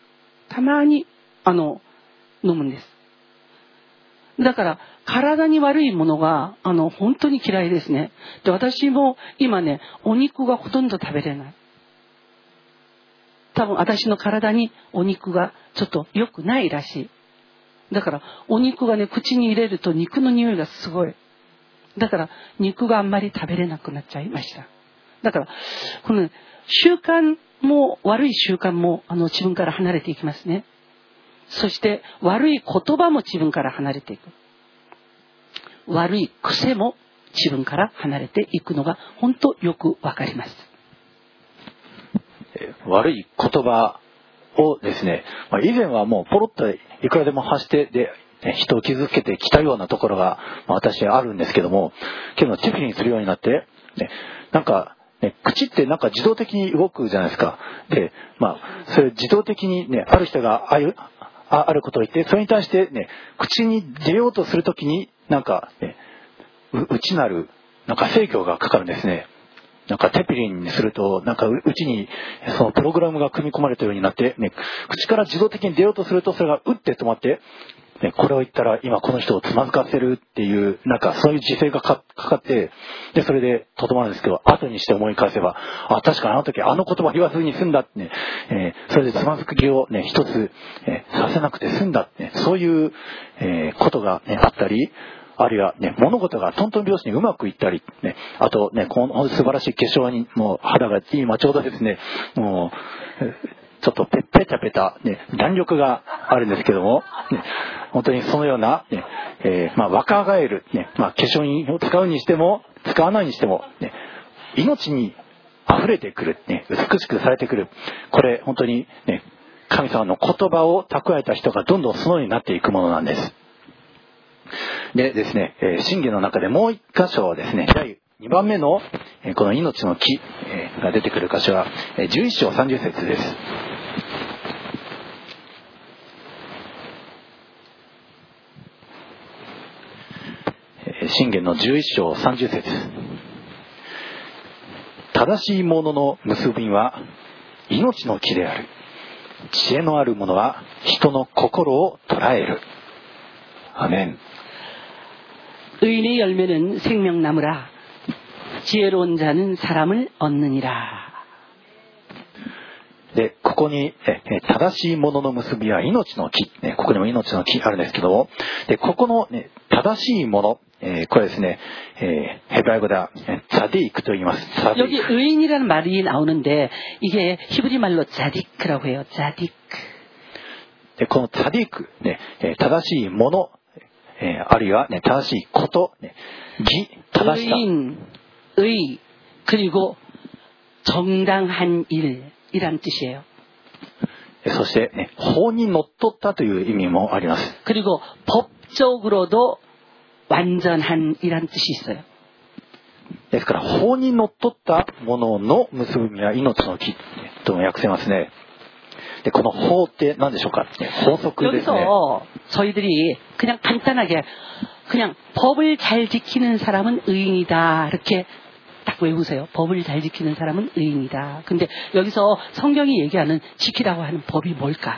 飲むんです。だから、体に悪いものが、本当に嫌いですね。で、私も今ね、お肉がほとんど食べれない。多分、私の体にお肉がちょっと良くないらしい。だから、お肉がね、口に入れると肉の匂いがすごい。だから、肉があんまり食べれなくなっちゃいました。だから、この、ね、習慣も、悪い習慣も、自分から離れていきますね。そして、悪い言葉も自分から離れていく。悪い癖も自分から離れていくのが、本当よくわかります。 悪い言葉をですね、以前はもうポロッといくらでも発してで人を傷つけてきたようなところが私はあるんですけども、けどテピリンするようになって、なんか口ってなんか自動的に動くじゃないですか。で、それ自動的にね、ある人があることを言って、それに対してね、口に出ようとするときになんかね、内なるなんか制御がかかるんですね。なんかテピリンにするとなんかうちにそのプログラムが組み込まれたようになってね、口から自動的に出ようとするとそれが打って止まって、ね、これを言ったら今この人をつまずかせるっていうなんかそういう自制がかかって、でそれでとどまるんですけど、後にして思い返せば、確かにあの時あの言葉言わずに済んだってね、それでつまずきをね一つ、させなくて済んだってね、そういう、ことがねあったり。あるいはね、物事がトントン拍子にうまくいったり、ね、あとね、この素晴らしい化粧に、もう肌が今ちょうどですね、もう、ちょっとペタペタ、ね、弾力があるんですけども、ね、本当にそのような、ね、若返る、ね、化粧品を使うにしても、使わないにしても、ね、命に溢れてくる、ね、美しくされてくる。これ、本当にね、神様の言葉を蓄えた人がどんどんそのようになっていくものなんです。でですね、箴言の中でもう一箇所はですね、第2番目のこの命の木が出てくる箇所は11章30節です。箴言の11章30節。正しいものの結びは命の木である。知恵のある者は人の心を捉える。アメン。 의인의 열매는 생명나무라 지혜로운 자는 사람을 얻느니라. で、ここに正しいものの結びは命の木、ここにも命の木あるんですけども、でここの、正しいもの、これですね、ヘブライ語ではザディークと言います。 여기 의인이라는 말이 나오는데 이게 히브리 말로 자디크라고 해요. 자디크. でこのザディーク、正しいもの、あるいは、正しいこと、義、正しさ。 의, 그리고 정당한 일이란 뜻이에요. そして、法にのっとったという意味もあります。 그리고 법적으로도 완전한 이란 뜻이 있어요. ですから法にのっとったものの結び目は命の木とも訳せますね。でこの法って何でしょうか。法則ですね。 여기서 저희들이 그냥 간단하게 그냥 법을 잘 지키는 사람은 의인이다 이렇게 딱 외우세요. 법을 잘 지키는 사람은 의인이다. 근데 여기서 성경이 얘기하는 지키라고 하는 법이 뭘까?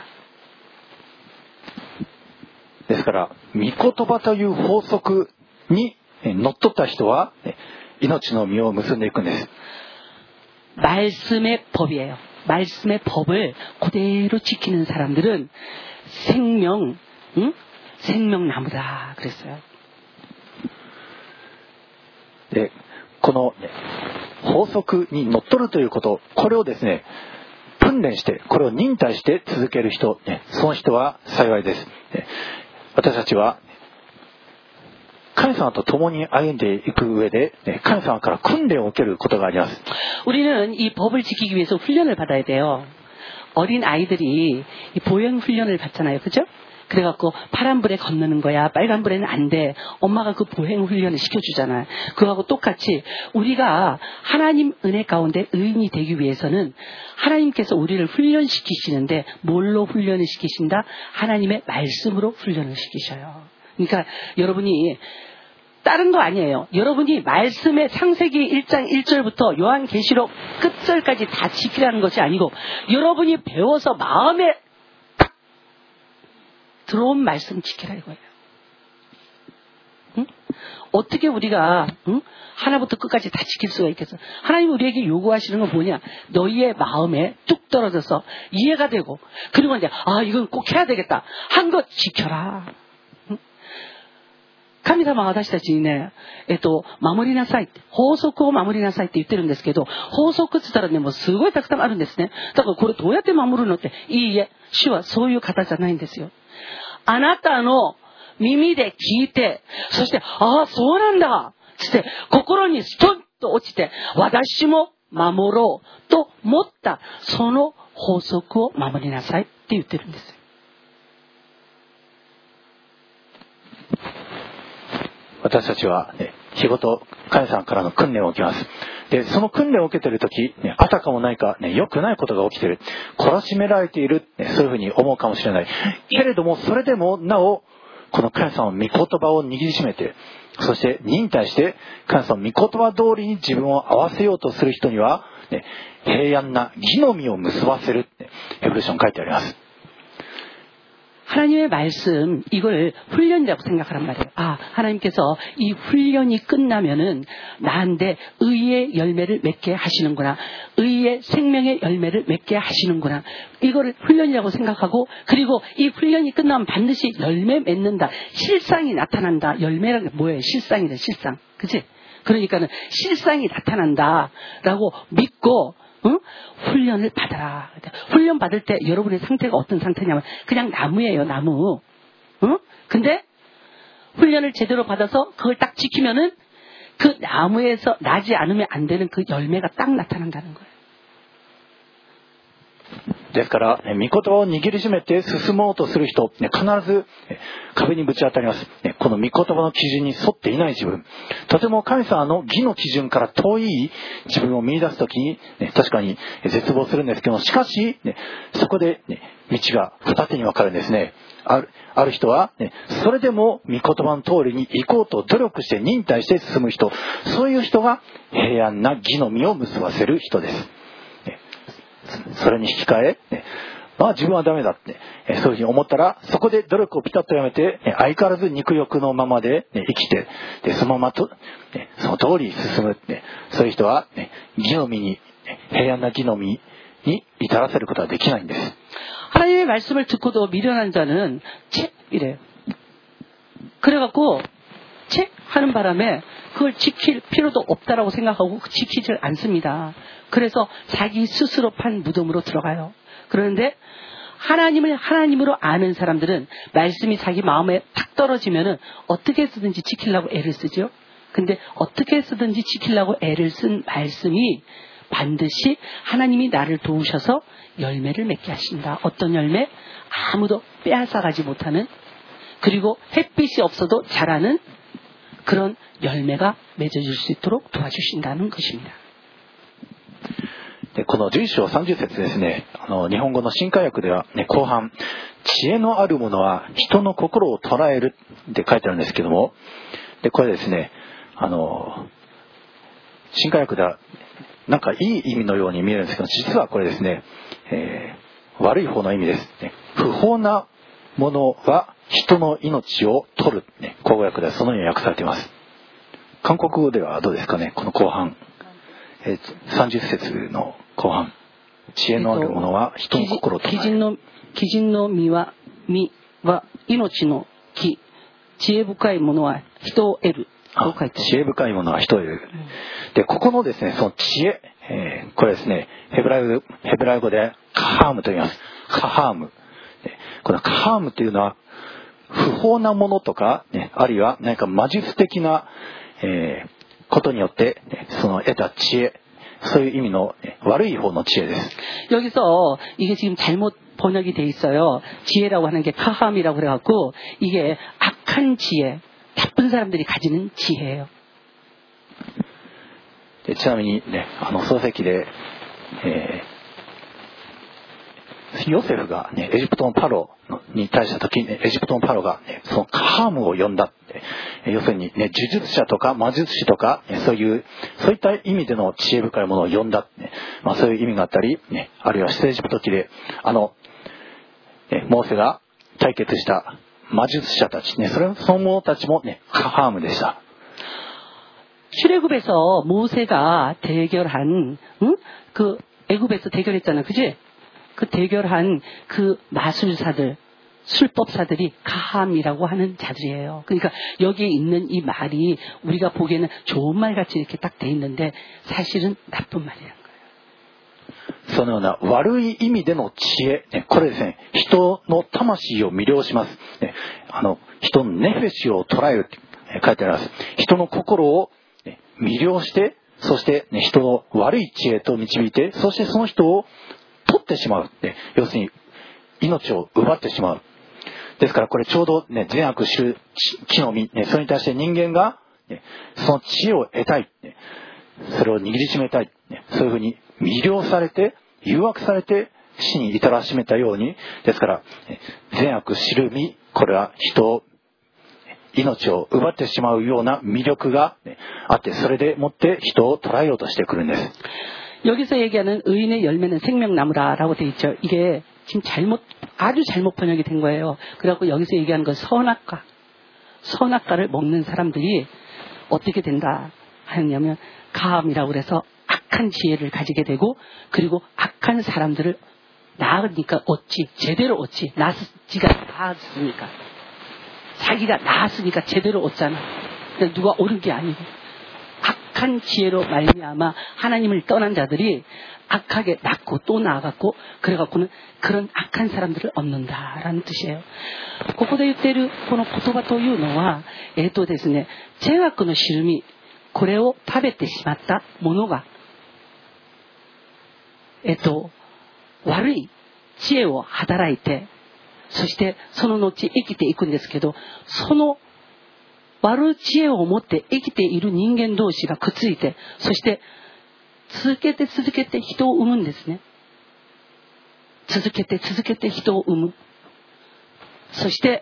ですから御言葉という法則にのっとった人は命の実を結んでいくんです。 말씀의 법이에요. 말씀의 법을 그대로 지키는 사람들은 생명나무다 그랬어요. でこの法則にのっとるということ、これをですね訓練して、これを忍耐して続ける人、その人は幸いです。私たちは神様と共に歩んでいく上で神様から訓練を受けることがあります。 우리는 이 법을 지키기 위해서 훈련을 받아야 돼요. 어린 아이들이 이 보행 훈련을 받잖아요, 그죠? 그래갖고 파란불에 건너는 거야, 빨간불에는 안 돼. 엄마가 그 보행 훈련을 시켜주잖아요. 그거하고 똑같이 우리가 하나님 은혜 가운데 의인이 되기 위해서는 하나님께서 우리를 훈련시키시는데 뭘로 훈련을 시키신다? 하나님의 말씀으로 훈련을 시키셔요. 그러니까 여러분이 다른 거 아니에요. 여러분이 말씀의 창세기 1장 1절부터 요한계시록 끝절까지 다 지키라는 것이 아니고 여러분이 배워서 마음에 딱 들어온 말씀 지키라 이거예요. 응? 어떻게 우리가 하나부터 끝까지 다 지킬 수가 있겠어? 하나님 우리에게 요구하시는 건 뭐냐? 너희의 마음에 뚝 떨어져서 이해가 되고 그리고 이제 이건 꼭 해야 되겠다. 한 것 지켜라. 神様は私たちにね、守りなさい。法則を守りなさいって言ってるんですけど、法則って言ったらね、もうすごいたくさんあるんですね。だからこれどうやって守るのって、いいえ、主はそういう方じゃないんですよ。あなたの耳で聞いて、そして、そうなんだつって、心にストンと落ちて、私も守ろうと思った、その法則を守りなさいって言ってるんですよ。私たちは、日ごと神様からの訓練を受けます。 で、その訓練を受けているとき、あたかもないか、良くないことが起きている。懲らしめられている。そういうふうに思うかもしれない。けれども、それでもなお、この神様の御言葉を握りしめて、そして忍耐して、神様の御言葉通りに自分を合わせようとする人には、平安な義の実を結ばせる。ヘブル書に書いてあります。 하나님의 말씀, 이걸 훈련이라고 생각하란 말이에요. 하나님께서 이 훈련이 끝나면은 나한테 의의 열매를 맺게 하시는구나. 의의 생명의 열매를 맺게 하시는구나. 이거를 훈련이라고 생각하고, 그리고 이 훈련이 끝나면 반드시 열매 맺는다. 실상이 나타난다. 열매라는 게 뭐예요? 실상이래, 실상. 그치? 그러니까는 실상이 나타난다라고 믿고, 훈련을 받아라. 훈련 받을 때 여러분의 상태가 어떤 상태냐면 그냥 나무예요, 나무. 근데 훈련을 제대로 받아서 그걸 딱 지키면은 그 나무에서 나지 않으면 안 되는 그 열매가 딱 나타난다는 거예요. ですから、御言葉を握りしめて進もうとする人、必ず壁にぶち当たります。この御言葉の基準に沿っていない自分、とても神様の義の基準から遠い自分を見出すときに、確かに絶望するんですけど、しかし、そこで道が二手に分かるんですね。ある人は、それでも御言葉の通りに行こうと努力して忍耐して進む人、そういう人が平安な義の実を結ばせる人です。それに引き換え、自分はダメだって、そういうふうに思ったら、そこで努力をピタッとやめて、相変わらず肉欲のままで生きて、そのままと、その通り進む、そういう人は、義の実に、平安な義の実に至らせることはできないんです。 하나님의 말씀을 듣고도 미련한 자는 이래요. 그래갖고 하는 바람에 그걸 지킬 필요도 없다라고 생각하고 지키질 않습니다. 그래서 자기 스스로 판 무덤으로 들어가요. 그런데 하나님을 하나님으로 아는 사람들은 말씀이 자기 마음에 탁 떨어지면은 어떻게 쓰든지 지키려고 애를 쓰죠. 근데 어떻게 쓰든지 지키려고 애를 쓴 말씀이 반드시 하나님이 나를 도우셔서 열매를 맺게 하신다. 어떤 열매? 아무도 빼앗아가지 못하는, 그리고 햇빛이 없어도 자라는 그런 열매가 맺어질 수 있도록 도와주신다는 것입니다. この11章30節ですね、日本語の新海訳では、後半、知恵のあるものは人の心を捉えるって書いてあるんですけども、でこれですね、新海訳ではなんかいい意味のように見えるんですけど、実はこれですね、悪い方の意味です。不法なものは人の命を取る。口語訳ではそのように訳されています。韓国語ではどうですかね、この後半。30節の後半。知恵のあるものは人の心を捉える。 基準の実は命の木。知恵深いものは人を得る。 知恵深いものは人を得る。で、ここのですね、その知恵、これですね、ヘブライ語でカハームと言います。カハーム。このカハームというのは、不法なものとか、あるいは何か魔術的な、ことによって、その得た知恵、そういう意味の悪い方の知恵です。 여기서 이게 지금 잘못 번역이 돼 있어요. 지혜라고 하는 게 카함이라고 그래갖고 이게 악한 지혜, 나쁜 사람들이 가지는 지혜예요. ちなみにね、漱石で、ヨセフが、エジプトのパロに対した時に、エジプトのパロが、そのカハームを呼んだって、要するに、呪術者とか魔術師とか、そういった意味での知恵深いものを呼んだ、そういう意味があったり、あるいは出エジプト記でモーセが対決した魔術者たち、その者たちも、カハームでした。 출애굽에서 모세가 대결한 그 애굽에서 대결했잖아, 그지? 그 대결한 그 마술사들, 술법사들이 가함이라고 하는 자들이에요. 그러니까 여기에 있는 이 말이 우리가 보기에는 좋은 말 같이 이렇게 딱 돼 있는데 사실은 나쁜 말이라는 거예요. そのような悪い意味での知恵、これですね、人の魂を魅了します。人のネフェシを捉えるって書いてあります。人の心を魅了して、そして、人の悪い知恵と導いて、そしてその人を取ってしまう。要するに命を奪ってしまう。ですからこれちょうど善悪知る木の実、それに対して人間がその知恵を得たい。 それを握りしめたい、そういうふうに魅了されて誘惑されて死に至らしめたように、ですから善悪知る身、これは人を命を奪ってしまうような魅力があって、それでもって人を捉えようとしてくるんです。 여기서 얘기하는 의인의 열매는 생명나무라라고 돼 있죠. 이게 지금 아주 잘못 번역이 된 거예요. 그래갖고 여기서 얘기하는 건 선악과를 먹는 사람들이 어떻게 된다 하냐면 가함이라고 그래서 악한 지혜를 가지게 되고, 그리고 악한 사람들을 낳으니까 얻지, 제대로 얻지. 지가 낳았으니까, 자기가 낳았으니까 제대로 얻잖아. 근데 누가 옳은 게 아니고 악한 지혜로 말미암아 하나님을 떠난 자들이 악하게 낳고 또 낳아갖고 그래갖고는 그런 악한 사람들을 얻는다라는 뜻이에요. ここで言っているこの言葉というのは、ですね、善悪の知る身、これを食べてしまった者が、悪い知恵を働いて、そしてその後生きていくんですけど、その悪い知恵を持って生きている人間同士がくっついて、そして続けて人を生むんですね。続けて人を生む。そして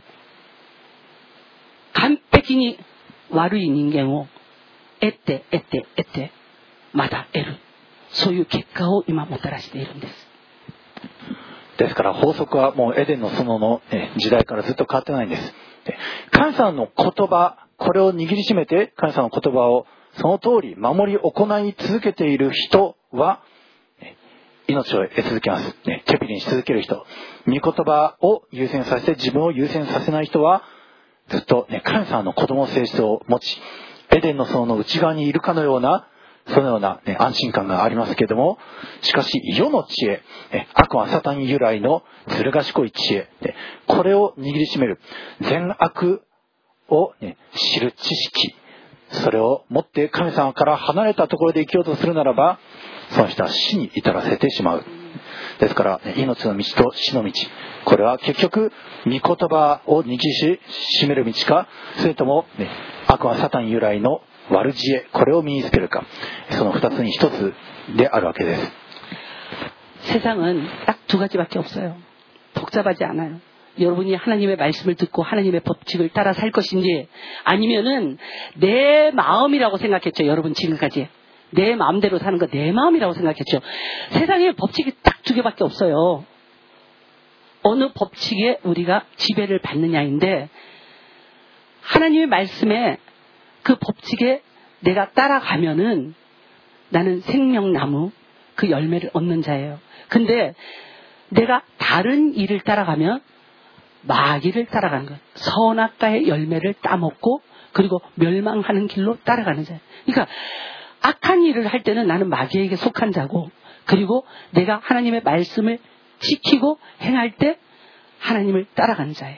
完璧に悪い人間を得てまた得る、そういう結果を今もたらしているんです。 ですから法則はもうエデンの園の時代からずっと変わってないんです。神様の言葉、これを握りしめて神様の言葉をその通り守り行い続けている人は命を得続けます。手びりにし続ける人、御言葉を優先させて自分を優先させない人はずっと神様の子供性質を持ち、エデンの園の内側にいるかのような、そのような、安心感がありますけれども、しかし世の知恵、悪魔サタン由来のずる賢い知恵、これを握りしめる善悪を、知る知識、それを持って神様から離れたところで生きようとするならば、その人は死に至らせてしまう。ですから、命の道と死の道、これは結局御言葉を握りしめる道か、それとも、悪魔サタン由来の悪知恵、これを身につけるか、その二つに一つであるわけです。 세상은 딱 두 가지밖에 없어요. 복잡하지 않아요. 여러분이 하나님의 말씀을 듣고 하나님의 법칙을 따라 살 것인지, 아니면은 내 마음이라고 생각했죠. 여러분 지금까지 내 마음대로 사는 거 내 마음이라고 생각했죠. 세상에 법칙이 딱 두 개밖에 없어요. 어느 법칙에 우리가 지배를 받느냐인데, 하나님의 말씀에 그 법칙에 내가 따라가면은 나는 생명나무 그 열매를 얻는 자예요. 근데 내가 다른 일을 따라가면 마귀를 따라가는 거예요. 선악과의 열매를 따먹고 그리고 멸망하는 길로 따라가는 자예요. 그러니까 악한 일을 할 때는 나는 마귀에게 속한 자고, 그리고 내가 하나님의 말씀을 지키고 행할 때 하나님을 따라가는 자예요.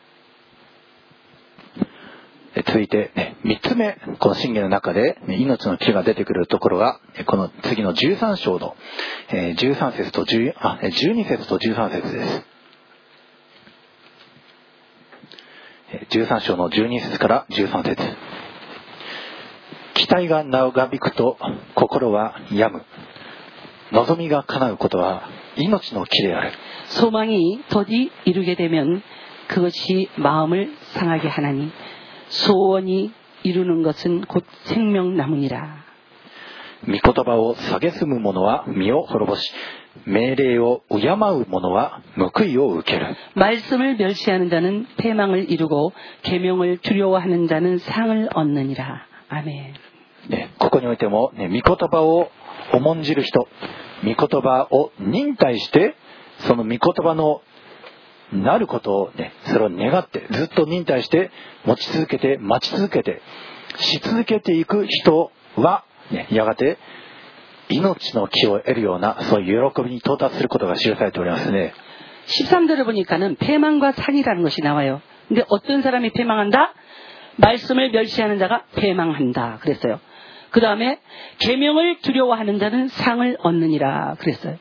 続いて、3つ目、この箴言の中で、命の木が出てくるところが、この次の13章の13節と12節と13節です。13章の12節から13節。期待が長引くと心は病む。望みが叶うことは命の木である。 소망이 더디 이루게 되면 그것이 마음을 상하게 하나니 소원이 이루는 것은 곧 생명나무니라. 御言葉を蔑む者は身を滅ぼし、命令を敬う者は報いを受ける。 말씀을 멸시하는 자는 패망을 이루고 계명을 두려워하는 자는 상을 얻느니라. 아멘. ここにおいても、御言葉を重んじる人、御言葉を忍耐して、その御言葉のなることをそれを願ってずっと忍耐して持ち続けて待ち続けてし続けていく人は、やがて命の木を得るようなそういう喜びに到達することが記されておりますね。 13절을 보니까는 패망과 상이라는 것이 나와요. 근데 어떤 사람이 패망한다? 말씀을 멸시하는 자가 패망한다 그랬어요. 그 다음에 계명을 두려워하는 자는 상을 얻느니라 그랬어요.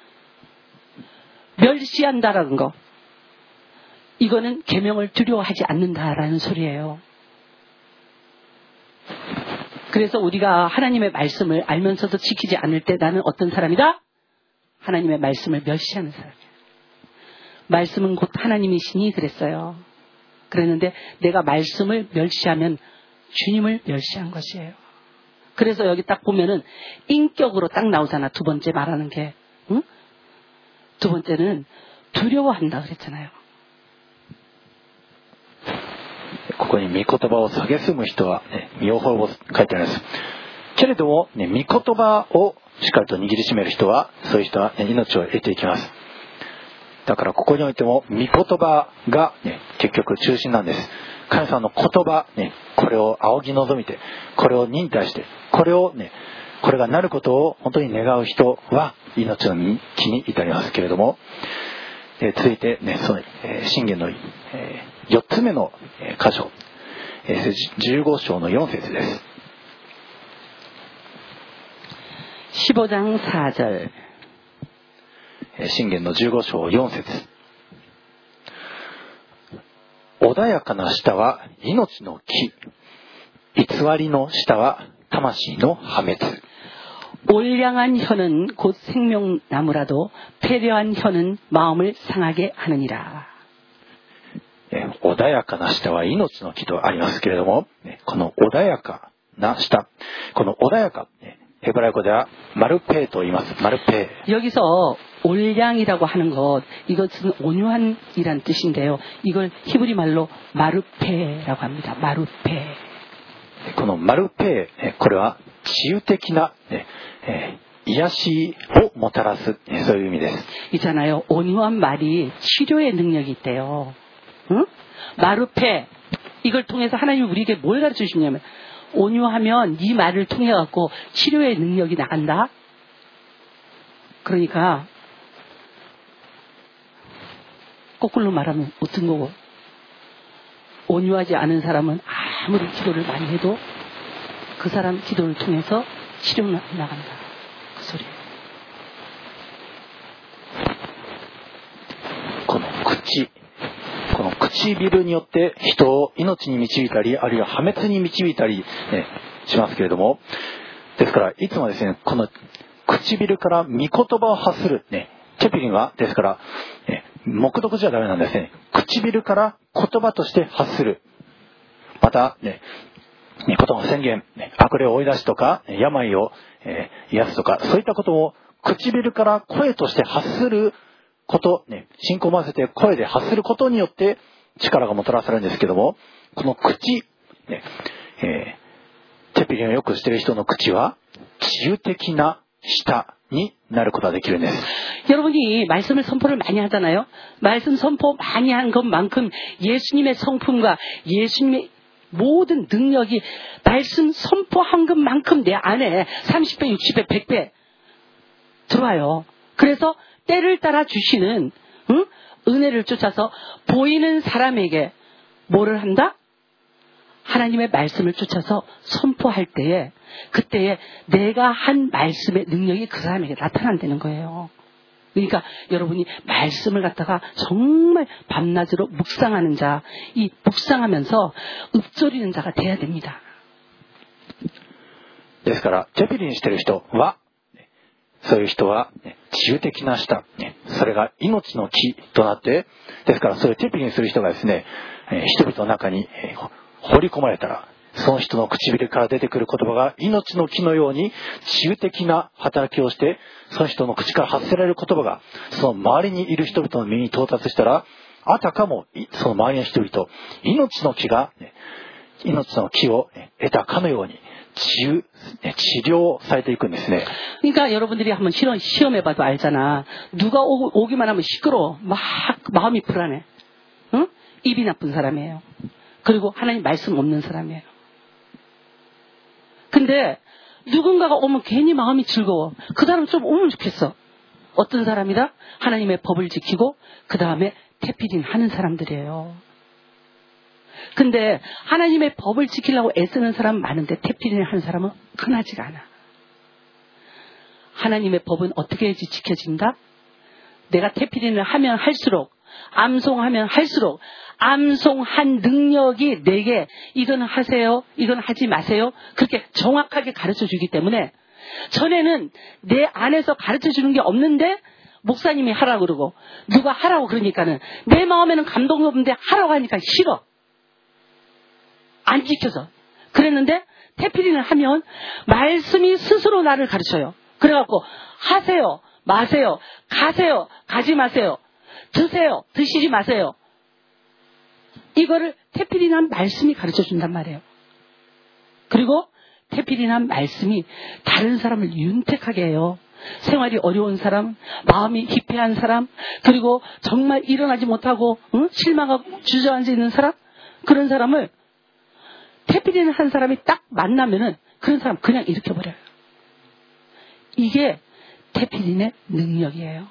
멸시한다라는 거, 이거는 계명을 두려워하지 않는다라는 소리예요. 그래서 우리가 하나님의 말씀을 알면서도 지키지 않을 때 나는 어떤 사람이다? 하나님의 말씀을 멸시하는 사람이야. 말씀은 곧 하나님이시니 그랬어요. 그랬는데 내가 말씀을 멸시하면 주님을 멸시한 것이에요. 그래서 여기 딱 보면은 인격으로 딱 나오잖아. 두 번째 말하는 게. 응? 두 번째는 두려워한다 그랬잖아요. ここに御言葉を蔑む人は、身を滅ぼす書いてあります。けれども、御言葉をしっかりと握りしめる人は、そういう人は、命を得ていきます。だからここにおいても御言葉が、結局中心なんです。神様の言葉、これを仰ぎ望みて、これを忍耐して、これがなることを本当に願う人は命の木に至りますけれども、続いて、その箴言の4つ目の箇所、15章の4節です。 15장 4절。 箴言の15章4節。穏やかな舌は命の木、偽りの舌は魂の破滅。 올량한 혀는 곧 생명나무라도 패려한 혀는 마음을 상하게 하느니라. 穏やかな舌は命の木とありますけれども、この穏やかな舌、この穏やか、ヘブライ語ではマルペーと言います。マルペー。 여기서 올량이라고 하는 것, 이것은 온유한이란 뜻인데요. 이걸 히브리 말로 마르페라고 합니다. 마르페. このマルペー、これは治癒的な、癒しをもたらす、そういう意味です。 있잖아요. 온유한 말이 치료의 능력이 있대요. 응? 마르페. 이걸 통해서 하나님이 우리에게 뭘 가르쳐 주시냐면, 온유하면 이 말을 통해 갖고 치료의 능력이 나간다. 그러니까 거꾸로 말하면 어떤 거고, 온유하지 않은 사람은 아무리 기도를 많이 해도 그 사람 기도를 통해서 치료가 나간다. 그 소리예요. この唇によって人を命に導いたり、あるいは破滅に導いたり、しますけれども、ですからいつもですね、この唇から御言葉を発する、テピリンはですから、目読じゃダメなんですね。唇から言葉として発する。また、御言葉の宣言、悪霊を追い出しとか、病を、癒すとか、そういったことを唇から声として発すること、信仰を混ぜて声で発することによって力がもたらされるんですけども、この口、テピリンをよくしている人の口は治癒的な舌になることができるんです。 여러분이 말씀을 선포를 많이 하잖아요. 말씀 선포 많이 한 것만큼 예수님의 성품과 예수님의 모든 능력이 말씀 선포한 것만큼 내 안에 30배, 60배, 100배 들어와요. 그래서 때를 따라 주시는 은혜를 쫓아서 보이는 사람에게 뭐를 한다? 하나님의 말씀을 쫓아서 선포할 때에, 그때에 내가 한 말씀의 능력이 그 사람에게 나타난다는 거예요. 그러니까 여러분이 말씀을 갖다가 정말 밤낮으로 묵상하는 자, 이 묵상하면서 읊조리는 자가 돼야 됩니다. ですからテピリンしている人は、そういう人は治癒的な舌、それが命の木となって、ですからそういうテピリンする人がですね、人々の中に放り込まれたら、その人の唇から出てくる言葉が命の木のように治癒的な働きをして、その人の口から発せられる言葉がその周りにいる人々の身に到達したら、あたかもその周りの人々、命の木を得たかのように治療されていくんですね。 그러니까 여러분들이 한번 시험해봐도 알잖아. 누가 오기만 하면 시끄러워. 막 마음이 불안해. 응? 입이 나쁜 사람이에요. 그리고 하나님 말씀 없는 사람이에요. 근데 누군가가 오면 괜히 마음이 즐거워. 그 사람 좀 오면 좋겠어. 어떤 사람이다? 하나님의 법을 지키고 그 다음에 태피린 하는 사람들이에요. 근데 하나님의 법을 지키려고 애쓰는 사람 많은데 태피린 하는 사람은 흔하지가 않아. 하나님의 법은 어떻게 해야지 지켜진다? 내가 태피린을 하면 할수록 암송하면 할수록 암송한 능력이 내게 이거는 하세요, 이건 하지 마세요, 그렇게 정확하게 가르쳐주기 때문에 전에는 내 안에서 가르쳐주는 게 없는데 목사님이 하라고 그러고 누가 하라고 그러니까는 내 마음에는 감동이 없는데 하라고 하니까 싫어. 안 지켜서. 그랬는데 태필이는 하면 말씀이 스스로 나를 가르쳐요. 그래갖고 하세요, 마세요, 가세요, 가지 마세요, 드세요, 드시지 마세요. 이거를 태필이란 말씀이 가르쳐준단 말이에요. 그리고 태필이란 말씀이 다른 사람을 윤택하게 해요. 생활이 어려운 사람, 마음이 희패한 사람, 그리고 정말 일어나지 못하고 실망하고 주저앉아 있는 사람, 그런 사람을 태필이는 한 사람이 딱 만나면은 그런 사람 그냥 일으켜버려요. 이게 태필인의 능력이에요.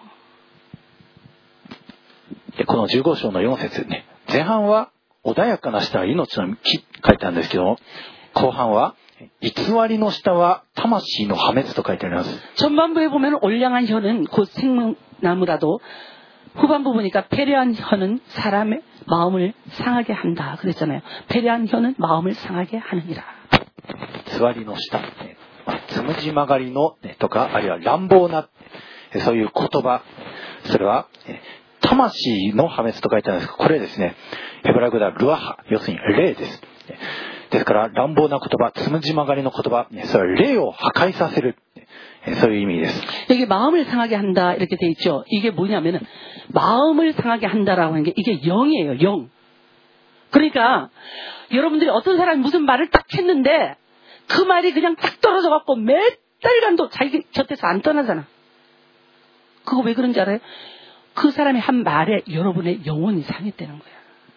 この15章の4節ね、前半は穏やかな舌は命の木書いてあるんですけども、後半は偽りの舌は魂の破滅と書いてあります。 전반부에 보면 올량한 혀는 곧 생명나무라도 후반부 보니까 패려한 혀는 사람의 마음을 상하게 한다 그랬잖아요. 패려한 혀는 마음을 상하게 하느니라. 偽りの舌、つむじ曲がりのとか、あるいは乱暴なそういう言葉、それは魂の破滅と書いてあるんですが、これですね、ヘブライ語ではルアハ、要するに霊です。ですから乱暴な言葉、つむじ曲がりの言葉、それは霊を破壊させる、そういう意味です。 여기 마음을 상하게 한다 이렇게 돼 있죠. 이게 뭐냐면은 마음을 상하게 한다라고 하는 게 이게 영이에요, 영. 그러니까 여러분들이 어떤 사람이 무슨 말을 딱 했는데 그 말이 그냥 딱 떨어져 갖고 몇 달간도 자기 곁에서 안 떠나잖아. 그거 왜 그런지 알아요? 그 사람이 한 말에 여러분의 영혼이 상했다는 거야.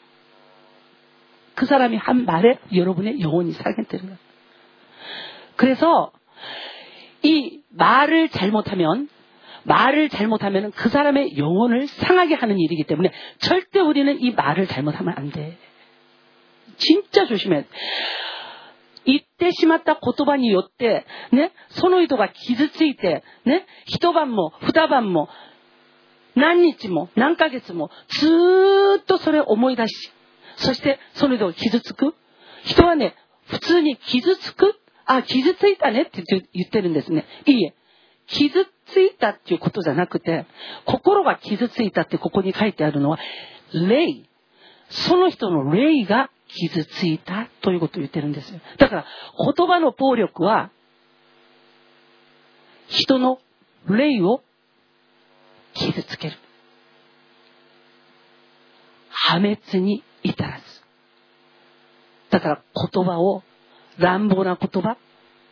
그 사람이 한 말에 여러분의 영혼이 상했다는 거야. 그래서 이 말을 잘못하면 그 사람의 영혼을 상하게 하는 일이기 때문에 절대 우리는 이 말을 잘못하면 안 돼. 진짜 조심해야 돼. 이때 시마타 고토바니 요때, 네? 소노이도가 기즈츠이때, 네? 히토반모, 후다반모, 난니치모, 난카게츠모, ずーっとそれを思い出し、そしてその人が傷つく。人はね、普通に傷つく、あ、傷ついたねって言ってるんですね。いいえ、傷ついたっていうことじゃなくて、心が傷ついたってここに書いてあるのは、霊。その人の霊が傷ついたということを言ってるんですよ。だから言葉の暴力は、人の霊を傷つける。破滅に至らず。だから言葉を、乱暴な言葉、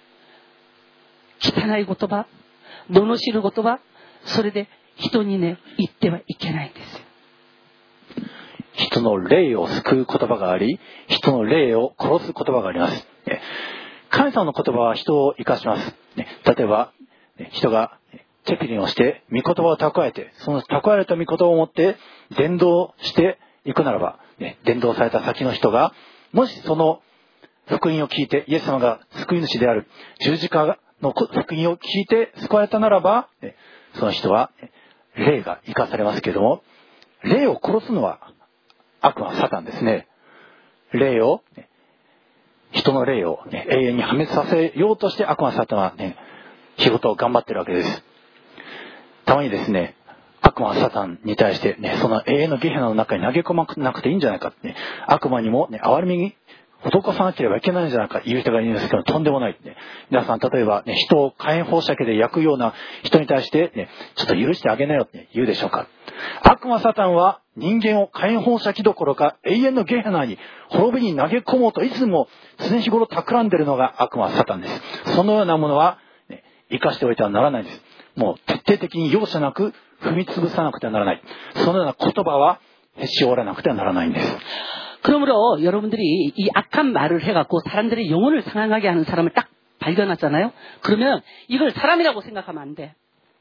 汚い言葉、罵る言葉、それで人にね、言ってはいけないんですよ。 人の霊を救う言葉があり、人の霊を殺す言葉があります。神様の言葉は人を生かします。例えば、人がテピリンをして御言葉を蓄えて、その蓄えられた御言葉を持って伝道していくならば、伝道された先の人が、もしその福音を聞いて、イエス様が救い主である十字架の福音を聞いて救われたならば、その人は霊が生かされますけれども、霊を殺すのは悪魔サタンですね。霊を、人の霊を、永遠に破滅させようとして悪魔サタンは仕事を頑張っているわけです。たまにですね、悪魔サタンに対してその永遠のゲヘナの中に投げ込まなくていいんじゃないかって、悪魔にも憐れみに施さなければいけないんじゃないか言う人がいるんですけど、とんでもない。皆さん、例えば人を火炎放射器で焼くような人に対してちょっと許してあげなよって言うでしょうか。悪魔サタンは人間を火炎放射器どころか永遠のゲヘナに滅びに投げ込もうといつも常日頃企んでいるのが悪魔サタンです。そのようなものは生かしておいてはならないです。もう徹底的に容赦なく踏み潰さなくてはならない。そのような言葉はへし折らなくてはならないんです。 그러므로 여러분들이 이 악한 말을 해갖고 사람들의 영혼을 상하게 하는 사람을 딱 발견하잖아요. 그러면 이걸 사람이라고 생각하면 안 돼.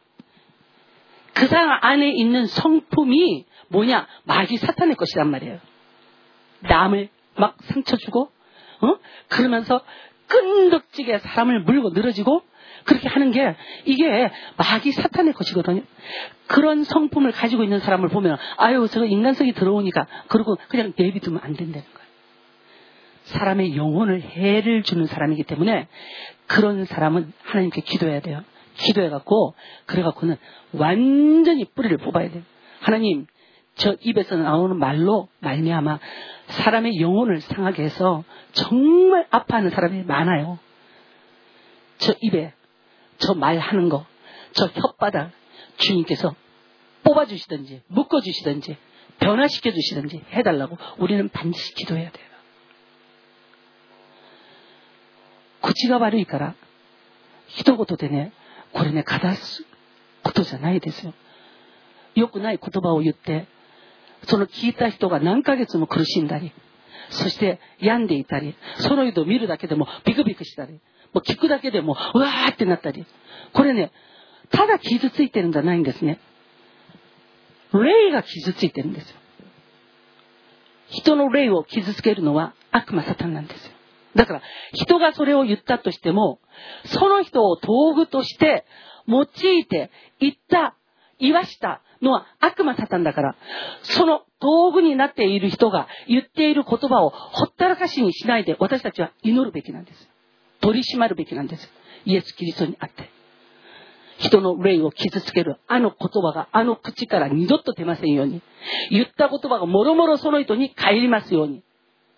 그 사람 안에 있는 성품이 뭐냐? 마귀 사탄의 것이란 말이에요. 남을 막 상처 주고, 그러면서 끈덕지게 사람을 물고 늘어지고, 그렇게 하는 게 이게 마귀 사탄의 것이거든요. 그런 성품을 가지고 있는 사람을 보면 아유 저거 인간성이 들어오니까 그러고 그냥 내비두면 안 된다는 거예요. 사람의 영혼을 해를 주는 사람이기 때문에 그런 사람은 하나님께 기도해야 돼요. 기도해갖고 그래갖고는 완전히 뿌리를 뽑아야 돼요. 하나님 저 입에서 나오는 말로 말미암아 사람의 영혼을 상하게 해서 정말 아파하는 사람이 많아요. 저 입에 저 말하는 거, 저 혓바닥 주님께서 뽑아주시든지 묶어주시든지 변화시켜주시든지 해달라고 우리는 반드시 기도해야 돼요. 口が悪いから一言でねこれね正すことじゃないですよ。良くない言葉を言ってその聞いた人が何ヶ月も苦しんだりそして病んでいたりその人を見るだけでもビクビクしたりもう聞くだけでもうわーってなったりこれねただ傷ついてるんじゃないんですね。霊が傷ついてるんですよ。人の霊を傷つけるのは悪魔サタンなんですよ。だから人がそれを言ったとしてもその人を道具として用いて言った言わしたのは悪魔サタンだからその道具になっている人が言っている言葉をほったらかしにしないで私たちは祈るべきなんです。取り締まるべきなんです。イエス・キリストにあって人の霊を傷つけるあの言葉があの口から二度と出ませんように言った言葉がもろもろその人に帰りますように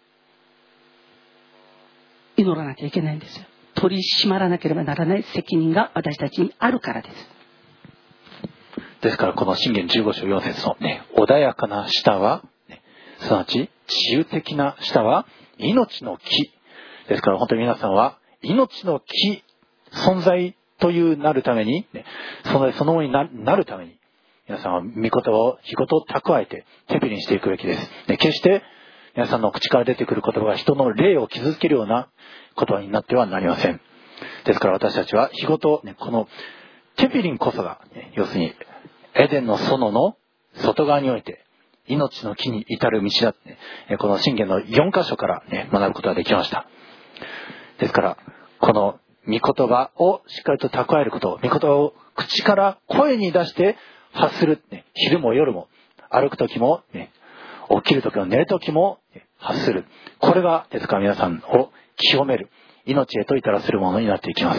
祈らなきゃいけないんですよ。取り締まらなければならない責任が私たちにあるからです。 ですからこの箴言15章4節の、ね、穏やかな舌は、ね、すなわち治癒的な舌は命の木ですから本当に皆さんは命の木存在というなるために、ね、そのものになるために皆さんは御言葉を日ごと蓄えて手びりにしていくべきです、ね、決して皆さんの口から出てくる言葉が人の霊を傷つけるような言葉になってはなりません。ですから私たちは日ごと、ね、このテピリンこそが、ね、要するにエデンの園の外側において命の木に至る道だって、ね、この箴言の4箇所から、ね、学ぶことができました。ですからこの御言葉をしっかりと蓄えること、御言葉を口から声に出して発する、ね、昼も夜も歩く時も、ね、起きる時も寝る時も発する。これがですから皆さんを清める命へと至らせるものになっていきます。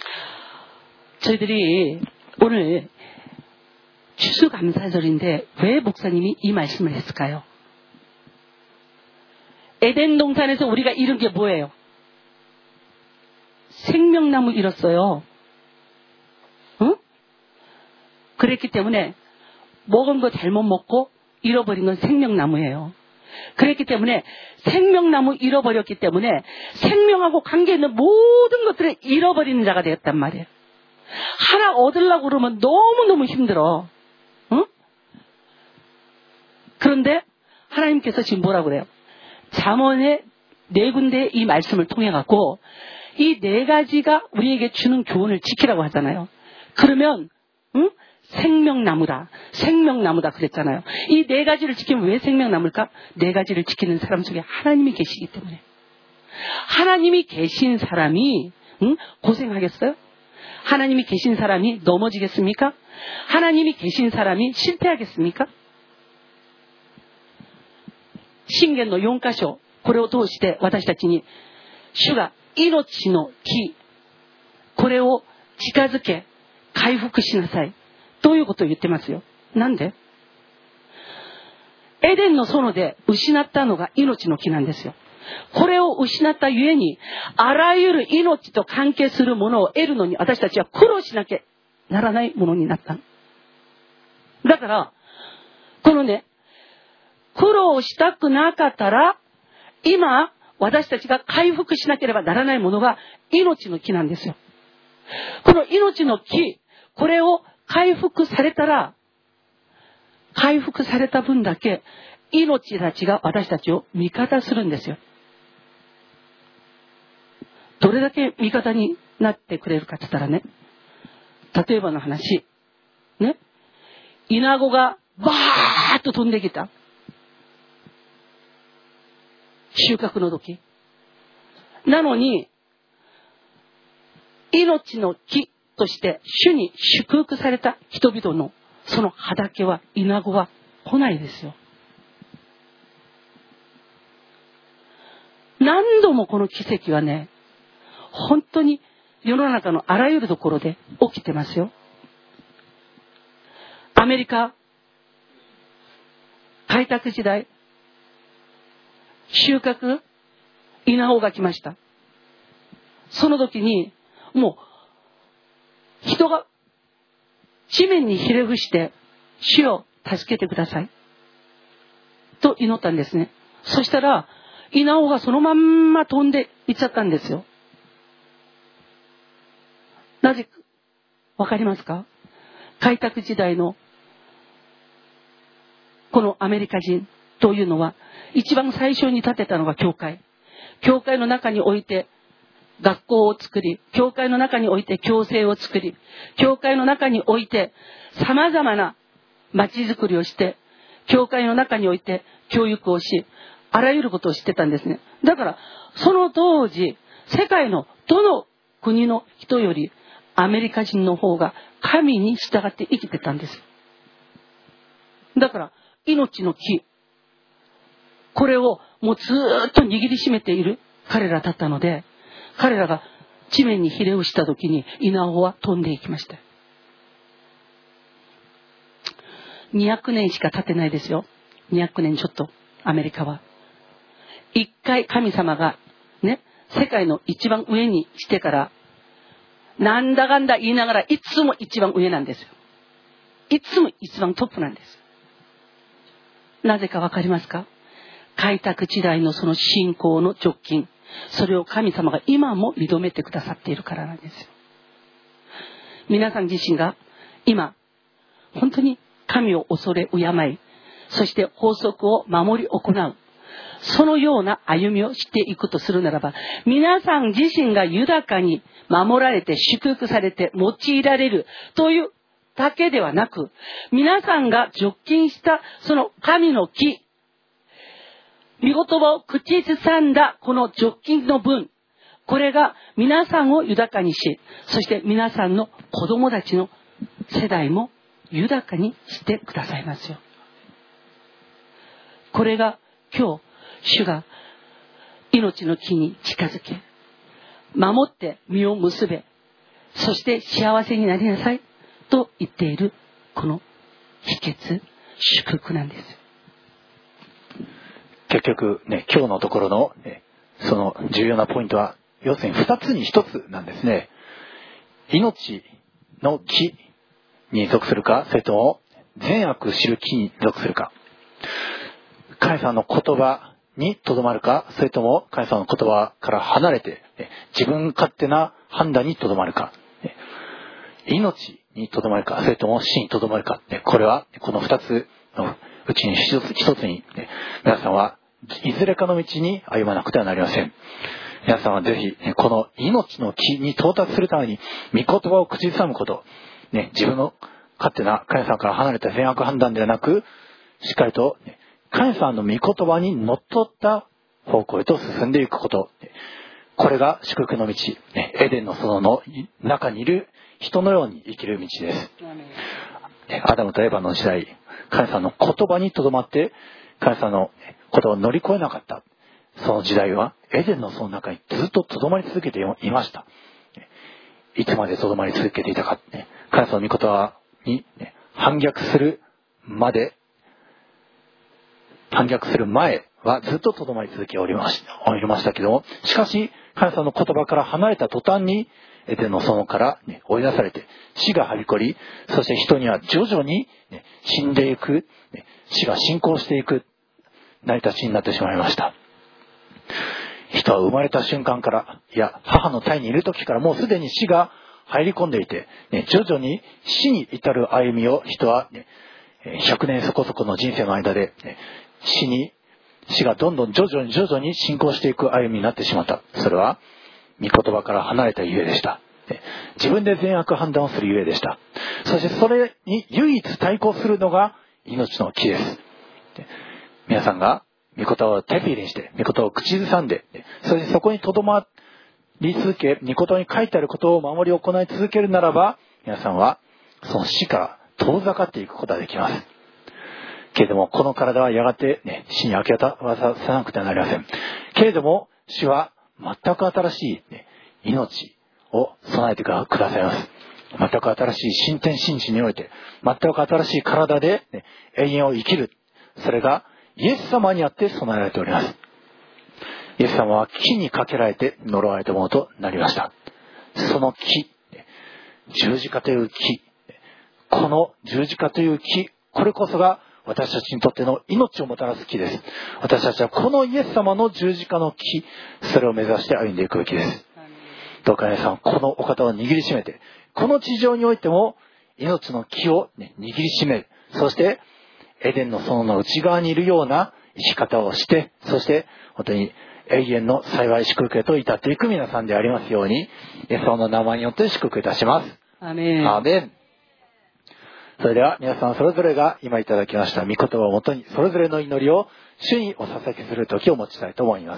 저희들이 오늘 추수감사절인데 왜 목사님이 이 말씀을 했을까요? 에덴 동산에서 우리가 잃은 게 뭐예요? 생명나무 잃었어요. 응? 그랬기 때문에 먹은 거 잘못 먹고 잃어버린 건 생명나무예요. 그랬기 때문에 생명나무 잃어버렸기 때문에 생명하고 관계 있는 모든 것들을 잃어버리는 자가 되었단 말이에요. 하나 얻으려고 그러면 너무너무 힘들어. 응? 그런데 하나님께서 지금 뭐라고 그래요? 잠언의 4군데 이 말씀을 통해 갖고 이 4가지가 우리에게 주는 교훈을 지키라고 하잖아요. 그러면 응? 생명나무다. 생명나무다 그랬잖아요. 이 4가지를 지키면 왜 생명나무일까? 4가지를 지키는 사람 속에 하나님이 계시기 때문에. 하나님이 계신 사람이 응? 고생하겠어요? 하나님이 계신 사람이 넘어지겠습니까? 하나님이 계신 사람이 실패하겠습니까?箴言の4箇所これを通して私たちに主が命の木これを近づけ回復しなさいということを言ってますよ。なんで？エデンの園で失ったのが命の木なんですよ。これを失ったゆえにあらゆる命と関係するものを得るのに私たちは苦労しなきゃならないものになった。だからこのね苦労したくなかったら今私たちが回復しなければならないものが命の木なんですよ。この命の木これを回復されたら回復された分だけ命たちが私たちを味方するんですよ。どれだけ味方になってくれるかって言ったらね例えばの話ねイナゴがバーッと飛んできた収穫の時なのに命の木として主に祝福された人々のその畑は、イナゴは来ないですよ。何度もこの奇跡はね、本当に世の中のあらゆるところで起きてますよ。アメリカ開拓時代、収穫、稲穂が来ました。その時にもう人が地面にひれ伏して主を助けてくださいと祈ったんですね。そしたら稲穂がそのまんま飛んでいっちゃったんですよ。なぜわかりますか？開拓時代のこのアメリカ人というのは、一番最初に建てたのが教会。教会の中において学校を作り、教会の中において共生を作り、教会の中において様々な町づくりをして、教会の中において教育をし、あらゆることをしてたんですね。だからその当時、世界のどの国の人よりアメリカ人の方が神に従って生きてたんです。だから命の木、これをもうずーっと握りしめている彼らだったので、彼らが地面にひれ伏した時に稲穂は飛んでいきました。200年しか経ってないですよ。200年ちょっと。アメリカは一回神様がね、世界の一番上にしてからなんだかんだ言いながらいつも一番上なんですよ。いつも一番トップなんです。なぜかわかりますか？開拓時代のその信仰の直近、それを神様が今も認めてくださっているからなんですよ。皆さん自身が今本当に神を恐れ敬い、そして法則を守り行う、そのような歩みをしていくとするならば、皆さん自身が豊かに守られて祝福されて用いられるというだけではなく、皆さんが直近したその神の木、御言葉を口ずさんだこの直近の分、これが皆さんを豊かにし、そして皆さんの子供たちの世代も豊かにしてくださいますよ。これが今日主が命の木に近づけ、守って実を結べ、そして幸せになりなさいと言っているこの秘訣、祝福なんです。 結局ね、今日のところの、その重要なポイントは要するに2つに1つなんですね。命の木に属するか、それとも善悪知る木に属するか、神様の言葉にとどまるか、それとも神様の言葉から離れて自分勝手な判断にとどまるか、命にとどまるか、それとも死にとどまるか、これはこの2つのうちに一つに皆さんはいずれかの道に歩まなくてはなりません。皆さんはぜひこの命の木に到達するために御言葉を口ずさむこと、自分の勝手な神様から離れた善悪判断ではなく、しっかりと神様の御言葉にのっとった方向へと進んでいくこと、これが祝福の道、エデンの園の中にいる人のように生きる道です。アダムとエバの時代、神様の言葉にとどまって神様のことを乗り越えなかったその時代はエデンの園の中にずっととどまり続けていました。いつまでとどまり続けていたか、神様の御言葉に反逆する前はずっととどまり続けておりましたけども、しかし神様の言葉から離れた途端にエデンの園から追い出されて死がはびこり、そして人には徐々に死んでいく、死が進行していく成り立ちになってしまいました。人は生まれた瞬間から、母の胎にいる時からもうすでに死が入り込んでいて、徐々に死に至る歩みを人は100年そこそこの人生の間で死がどんどん徐々に進行していく歩みになってしまった。それは御言葉から離れたゆえでした。自分で善悪判断をするゆえでした。そしてそれに唯一対抗するのが命の木です。皆さんが御言葉を手入れにして、御言葉を口ずさんで、そしてそこにとどまり続け、御言葉に書いてあることを守り行い続けるならば、皆さんはその死から遠ざかっていくことができます。けれども、この体はやがて、死に明け渡さなくてはなりません。けれども、主は全く新しい、命を備えてくださいます。全く新しい新天新地において、全く新しい体で、永遠を生きる。それがイエス様にあって備えられております。イエス様は木にかけられて呪われたものとなりました。その木、十字架という木、この十字架という木、これこそが私たちにとっての命をもたらす木です。私たちはこのイエス様の十字架の木、それを目指して歩んでいくべきです。どうか皆さん、このお方を握りしめて、この地上においても命の木を、握りしめる。そしてエデンの園の内側にいるような生き方をして、そして本当に永遠の幸い祝福へと至っていく皆さんでありますように、イエス様の名前によって祝福いたします。 アーメン。 アーメン。それでは皆さんそれぞれが今いただきました御言葉をもとに、それぞれの祈りを主にお捧げする時を持ちたいと思います。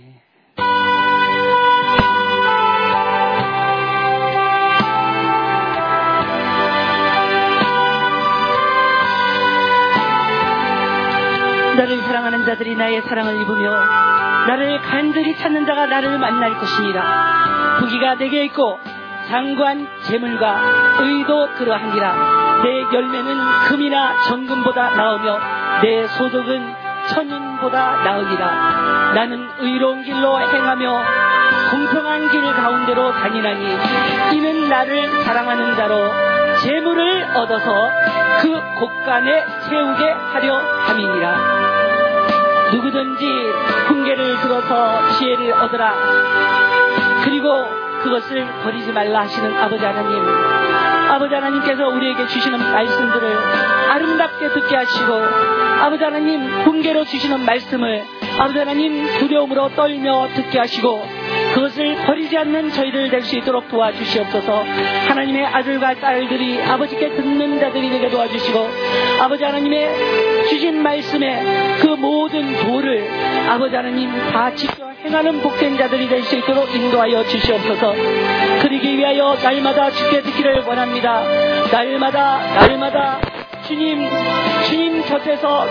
나를 사랑하는 자들이 나의 사랑을 입으며 나를 간절히 찾는 자가 나를 만날 것이니라. 부귀가 내게 있고 장관 재물과 의도 그러하니라. 내 열매는 금이나 정금보다 나으며 내 소득은 천인보다 나으니라. 나는 의로운 길로 행하며 공평한 길 가운데로 다니나니 이는 나를 사랑하는 자로 재물을 얻어서 그 곳간에 채우게 하려 함이니라. 누구든지 훈계를 들어서 지혜를 얻으라. 그리고 그것을 버리지 말라 하시는 아버지 하나님, 아버지 하나님께서 우리에게 주시는 말씀들을 아름답게 듣게 하시고, 아버지 하나님 훈계로 주시는 말씀을 아버지 하나님 두려움으로 떨며 듣게 하시고, 그것을 버리지 않는 저희들 될 수 있도록 도와주시옵소서. 하나님의 아들과 딸들이 아버지께 듣는 자들이 되게 도와주시고, 아버지 하나님의 주신 말씀에 그 모든 도를 아버지 하나님 다 지켜 행하는 복된 자들이 될 수 있도록 인도하여 주시옵소서. 그러기 위하여 날마다 주께 듣기를 원합니다. 날마다 주님 곁에서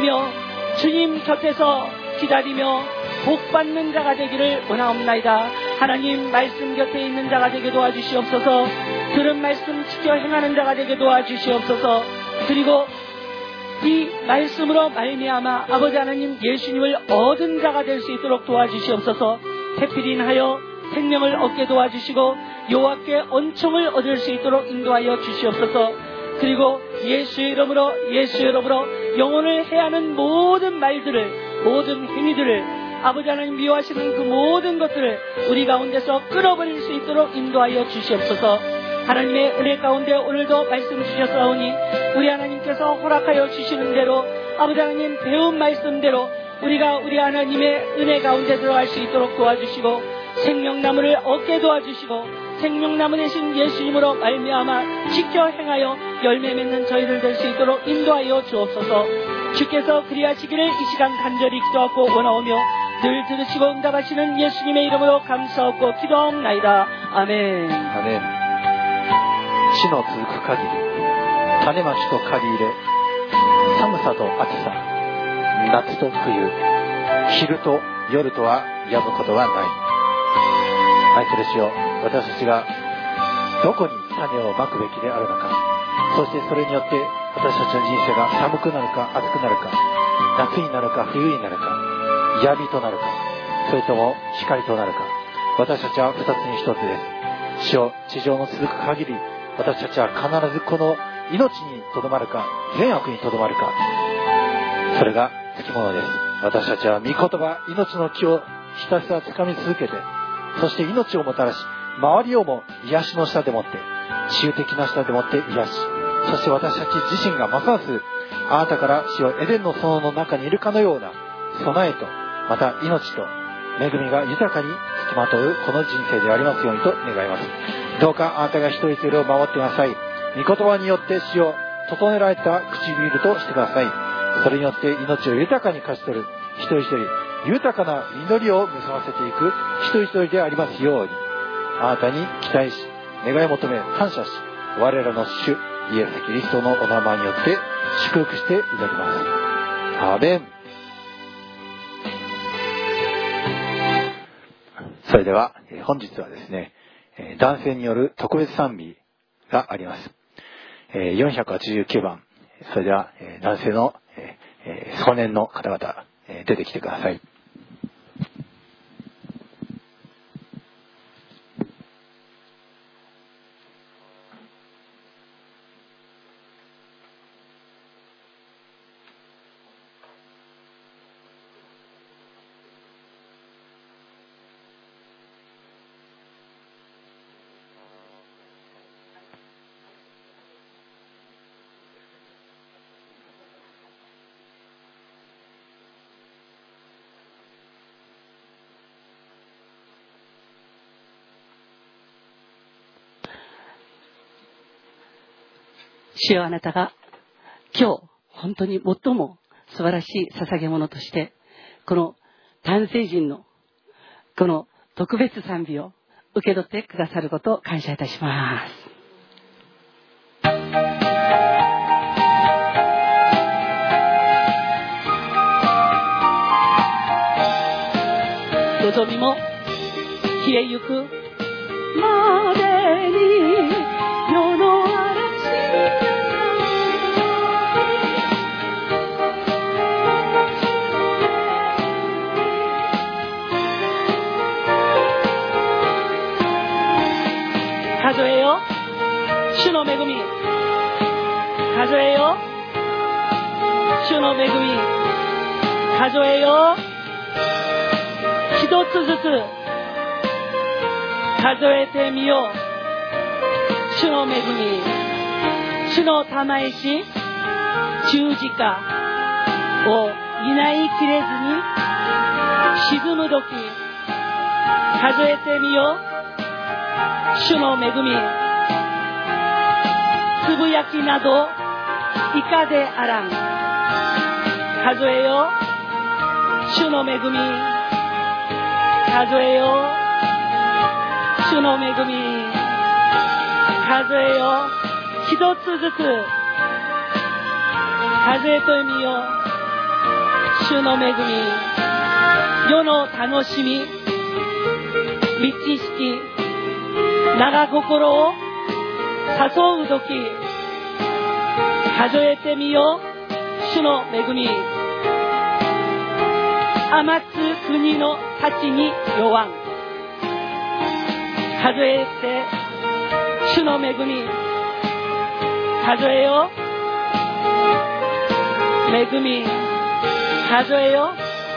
기다리며 복받는 자가 되기를 원하옵나이다. 하나님 말씀 곁에 있는 자가 되게 도와주시옵소서. 들은 말씀 지켜 행하는 자가 되게 도와주시옵소서. 그리고 이 말씀으로 말미암아 아버지 하나님 예수님을 얻은 자가 될 수 있도록 도와주시옵소서. 태필인하여 생명을 얻게 도와주시고 여호와께恩寵을 얻을 수 있도록 인도하여 주시옵소서. 그리고 예수 이름으로 영혼을 해하는 모든 말들을, 모든 행위들을 아버지 하나님 미워하시는 그 모든 것들을 우리 가운데서 끊어버릴 수 있도록 인도하여 주시옵소서. 하나님의 은혜 가운데 오늘도 말씀 주셨사오니 우리 하나님께서 허락하여 주시는 대로 아버지 하나님 배운 말씀대로 우리가 우리 하나님의 은혜 가운데 들어갈 수 있도록 도와주시고, 생명나무를 얻게 도와주시고, 생명나무 되신 예수님으로 말미암아 지켜 행하여 열매 맺는 저희들 될 수 있도록 인도하여 주옵소서. 주께서 그리하시기를 이 시간 간절히 기도하고 원하오며 늘 들으시고 응답하시는 예수님의 이름으로 감사하고 기도하옵나이다. 아멘. 아멘. 地の続く限り、種まきと刈り入れ、寒さと暑さ、夏と冬、昼と夜とは止むことはない。愛する主よ、私たちがどこに種をまくべきであるのか、そしてそれによって私たちの人生が寒くなるか暑くなるか、夏になるか冬になるか、闇となるか、それとも光となるか、私たちは二つに一つです。主よ、地上の続く限り、私たちは必ずこの命にとどまるか善悪にとどまるか、それがつきものです。私たちは御言葉、命の木をひたすら掴み続けて、そして命をもたらし、周りをも癒しの下でもって、治癒的な下でもって癒し、そして私たち自身がますますあなたから主よエデンの園の中にいるかのような備えと、また命と恵みが豊かにつきまとうこの人生でありますようにと願います。どうかあなたが一人一人を守ってください。御言葉によって主を整えられた唇としてください。それによって命を豊かに勝ち取る一人一人豊かな実りを結ばせていく一人一人でありますように、あなたに期待し、願い求め、感謝し、我らの主イエス・キリストのお名前によって祝福して祈ります。アーメン。それでは本日はですね、男性による特別賛美があります。489番。それでは男性の少年の方々出てきてください。 主よ、あなたが今日本当に最も素晴らしい捧げ物としてこの男性陣のこの特別賛美を受け取ってくださることを感謝いたします。望みも消えゆくまでに世の数えよ主の恵み、数えよ主の恵み、数えよ一つずつ数えてみよう。主の恵み、主の賜し十字架を担いきれずに沈む時、数えてみよう。主の恵み、つぶやきなどいかであらん。数えよ主の恵み、数えよ主の恵み、数えよ一つずつ数えてみよ主の恵み、世の楽しみ、道識、長心を誘う時、数えてみよ主の恵み、余つ国の幸に弱ん。数えて主の恵み、数えよ恵み、数えよ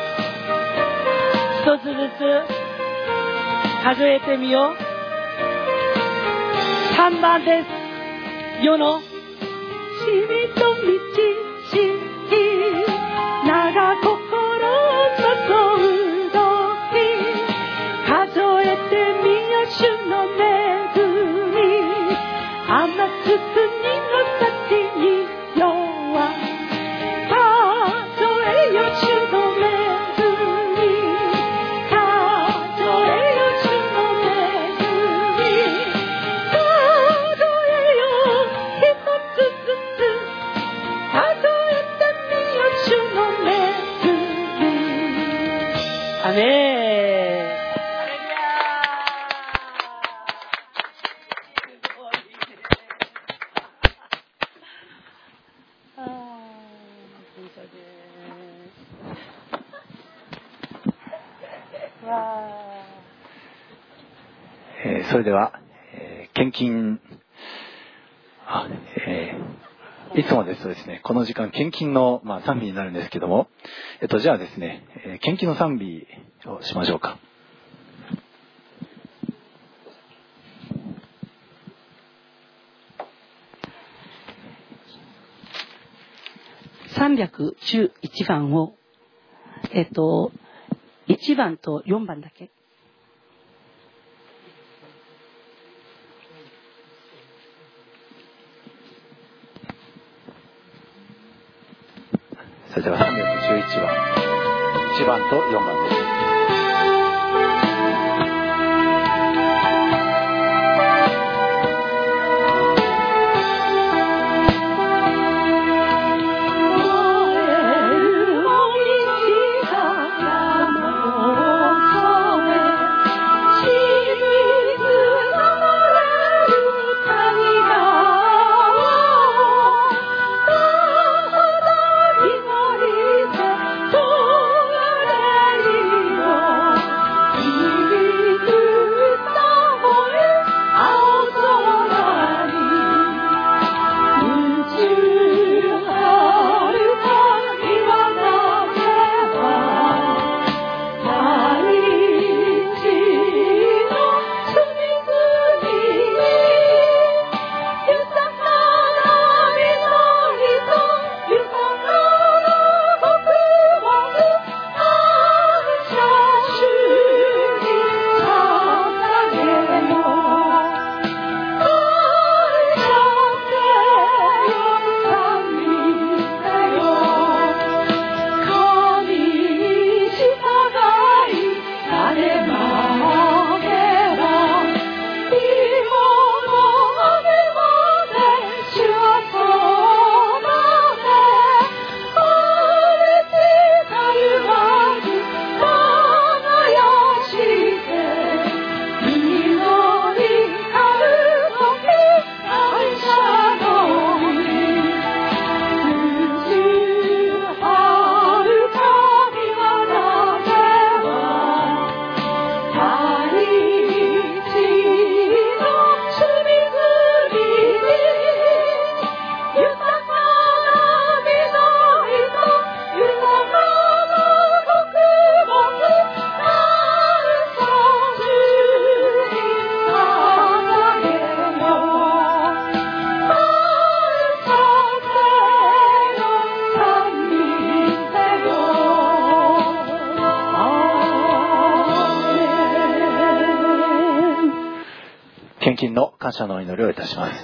一つずつ数えてみよう。3番です。世のしみと道しき長心注う時、数えてみよ主の恵み、余つ国の幸に弱ん。数えよ主の恵み、数えよ主の恵み、数えよ一つずつ数えてみよ主の恵み。アメン。 それでは、献金、いつもですとですね、この時間献金の、賛美になるんですけども、じゃあですね、献金の賛美をしましょうか。 311番を、1番と4番だけ。 それでは311番、 1番と4番です。献金の感謝のお祈りをいたします。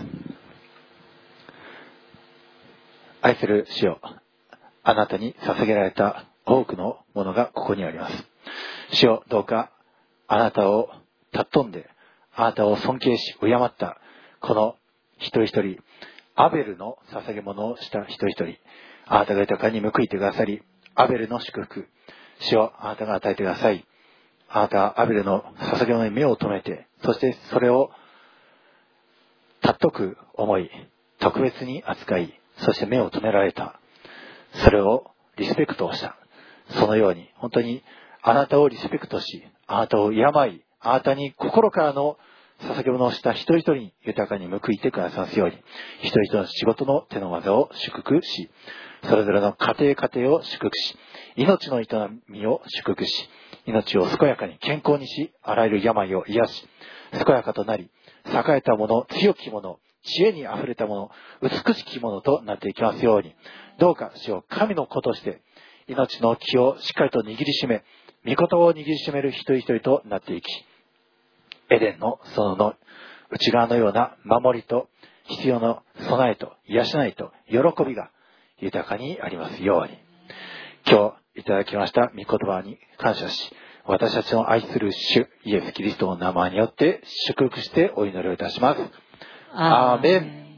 愛する主よ、あなたに捧げられた多くのものがここにあります。主よ、どうかあなたを尊んで、あなたを尊敬し敬ったこの一人一人、アベルの捧げ物をした一人一人、あなたが豊かに報いてくださり、アベルの祝福、主よ、あなたが与えてください。あなたはアベルの捧げ物に目を留めて、そしてそれを尊く思い、特別に扱い、そして目を留められた。それをリスペクトをした。そのように、本当にあなたをリスペクトし、あなたを敬い、あなたに心からの捧げ物をした一人一人に豊かに報いてくださますように、一人一人の仕事の手の技を祝福し、それぞれの家庭を祝福し、命の営みを祝福し、命を健やかに健康にし、あらゆる病を癒し、健やかとなり、栄えたもの、強きもの、知恵にあふれたもの、美しきものとなっていきますように、どうか主よ、神の子として命の気をしっかりと握りしめ、御言葉を握りしめる一人一人となっていき、エデンの園の内側のような守りと必要な備えと養いと喜びが豊かにありますように、今日いただきました御言葉に感謝し、私たちの愛する主イエスキリストの名前によって祝福してお祈りをいたします。アーメ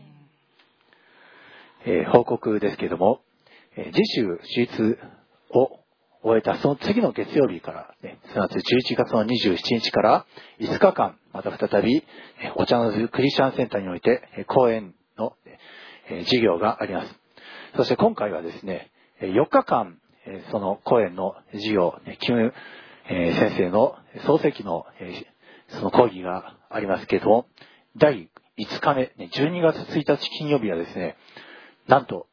ン。報告ですけれども、次週手術を終えたその次の月曜日から、すなわち11月の27日から5日間、また再びお茶の津クリスチャンセンターにおいて講演の授業があります。そして今回はですね、4日間その講演の授業、キム先生の漱石のその講義がありますけれども、第5日目、12月1日金曜日はですね、なんと、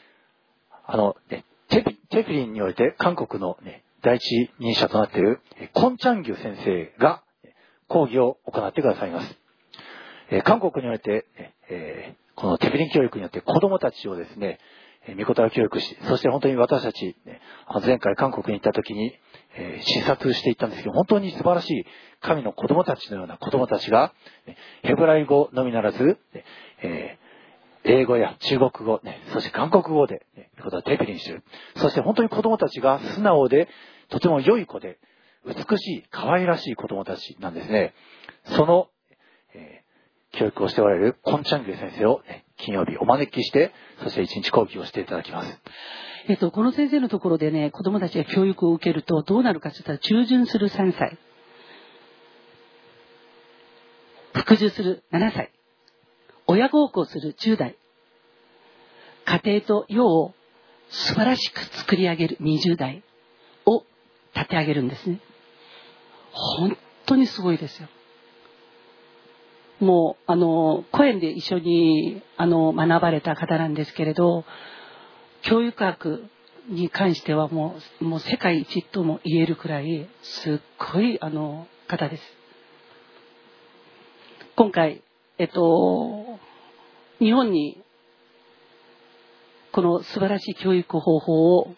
テピリンにおいて韓国の、第一人者となっているコン・チャンギュ先生が講義を行ってくださいます。韓国において、このテピリン教育によって子供たちをですね、御言葉教育し、そして本当に私たち、前回韓国に行った時に、視察していったんですけど、本当に素晴らしい神の子供たちのような子供たちが、ヘブライ語のみならず、英語や中国語、そして韓国語で、御言葉をテピリンしている。そして本当に子供たちが素直でとても良い子で美しい可愛らしい子供たちなんですね。その、教育をしておられるコンチャンギル先生を、金曜日お招きして、そして一日講義をしていただきます。 この先生のところでね、子供たちが教育を受けるとどうなるかといったら、従順する3歳、服従する7歳、親孝行する10代、家庭と世を素晴らしく作り上げる20代を立て上げるんですね。本当にすごいですよ。もうコエンで一緒に学ばれた方なんですけれど、教育学に関してはもう世界一とも言えるくらいすっごい方です。今回日本にこの素晴らしい教育方法を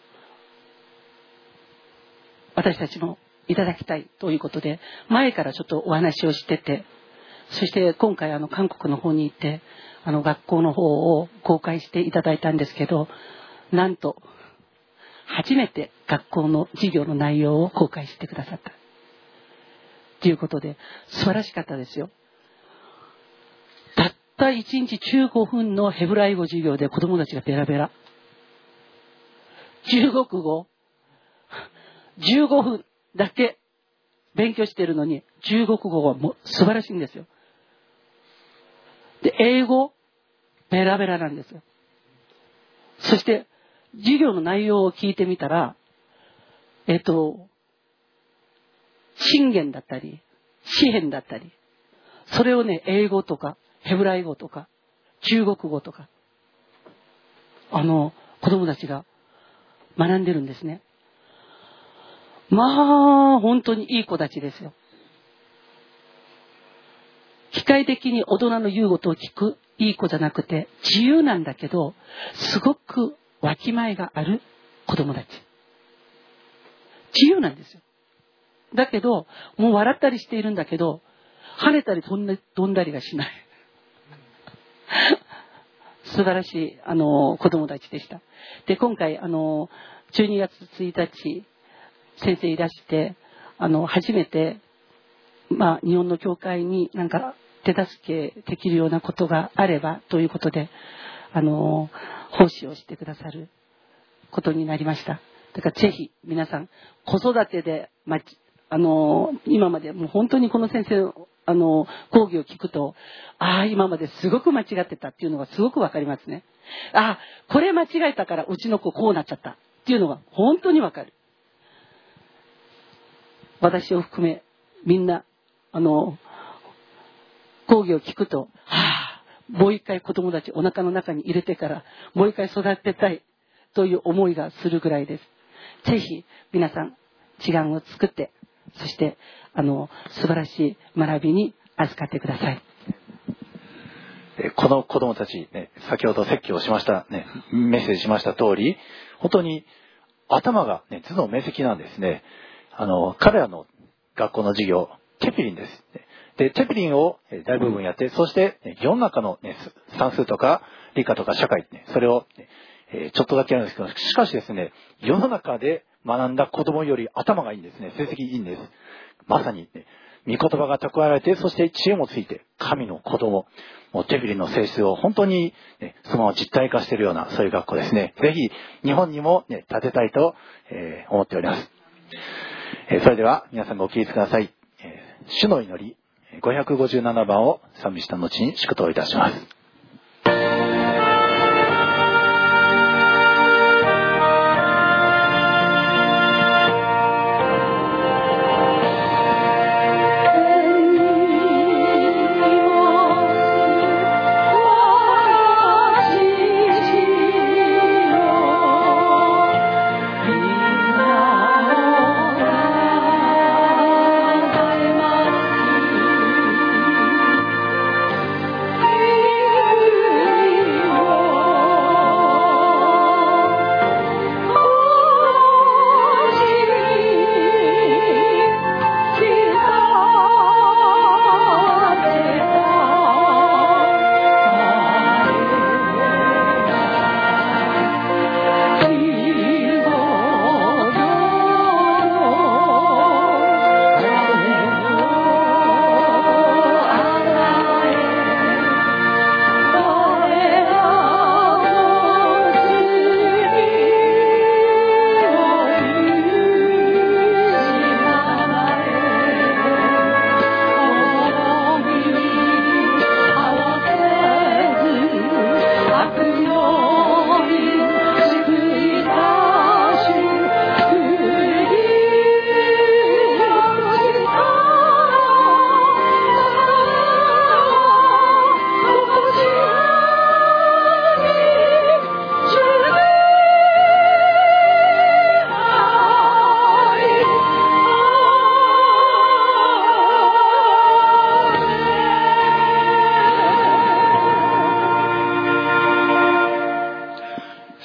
私たちもいただきたいということで、前からちょっとお話をしてて、そして今回韓国の方に行って学校の方を公開していただいたんですけど、なんと初めて学校の授業の内容を公開してくださったということで、素晴らしかったですよ。たった1日15分のヘブライ語授業で子供たちがベラベラ、中国語15分だけ勉強しているのに、中国語はもう素晴らしいんですよ。で、英語ベラベラなんですよ。そして授業の内容を聞いてみたら、箴言だったり詩篇だったり、それをね、英語とかヘブライ語とか中国語とか子供たちが学んでるんですね。まあ本当にいい子たちですよ。機械的に大人の言うことを聞くいい子じゃなくて、自由なんだけどすごくわきまえがある子供たち。自由なんですよ。だけどもう笑ったりしているんだけど、跳ねたり飛んだりがしない素晴らしい子供たちでした。で、今回12月1日先生いらして、初めて日本の教会になんか手助けできるようなことがあればということで奉仕をしてくださることになりました。だからぜひ皆さん子育てで今までもう本当にこの先生の講義を聞くと、今まですごく間違ってたっていうのがすごくわかりますね。これ間違えたからうちの子こうなっちゃったっていうのが本当にわかる。私を含めみんな講義を聞くと、もう一回子供たちお腹の中に入れてからもう一回育てたいという思いがするぐらいです。ぜひ皆さん時間を作って、そして素晴らしい学びに預かってください。 この子供たち、先ほど説教をしました、メッセージしました通り、本当に頭が、頭脳明晰なんですね。彼らの学校の授業、テピリンです。で、テピリンを大部分やって、そして世の中の、算数とか理科とか社会、それを、ちょっとだけやるんですけど、しかしですね、世の中で学んだ子供より頭がいいんですね。成績いいんです。まさに、御言葉が蓄えられて、そして知恵もついて、神の子供、もうテピリンの性質を本当に、そのまま実体化しているような、そういう学校ですね。ぜひ、日本にも、建てたいと、思っております。それでは、皆さんご起立ください。主の祈り、557番を賛美した後に祝祷いたします。 「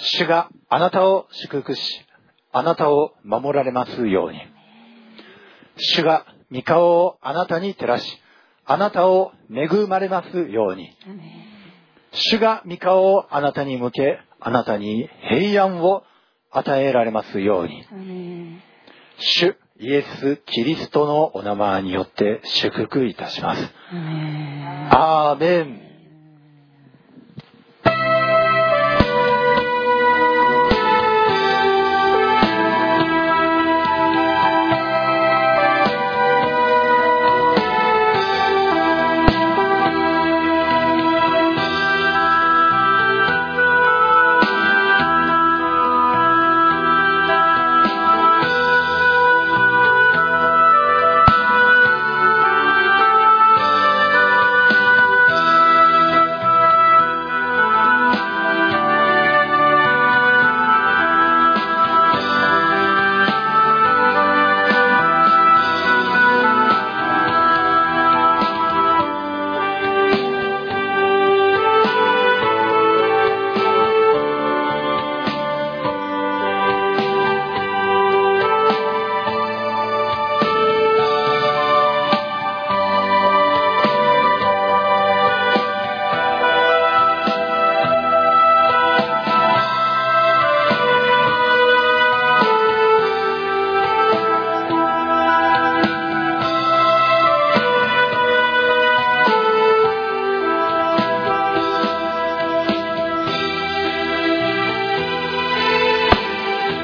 主があなたを祝福し、あなたを守られますように。主が御顔をあなたに照らし、あなたを恵まれますように。主が御顔をあなたに向け、あなたに平安を与えられますように。主イエス・キリストのお名前によって祝福いたします。アーメン。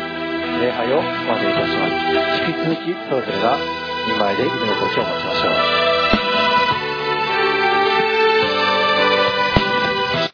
礼拝をお待ちいたします。引き続きそれぞれが御前で祈りの時を持ちましょう。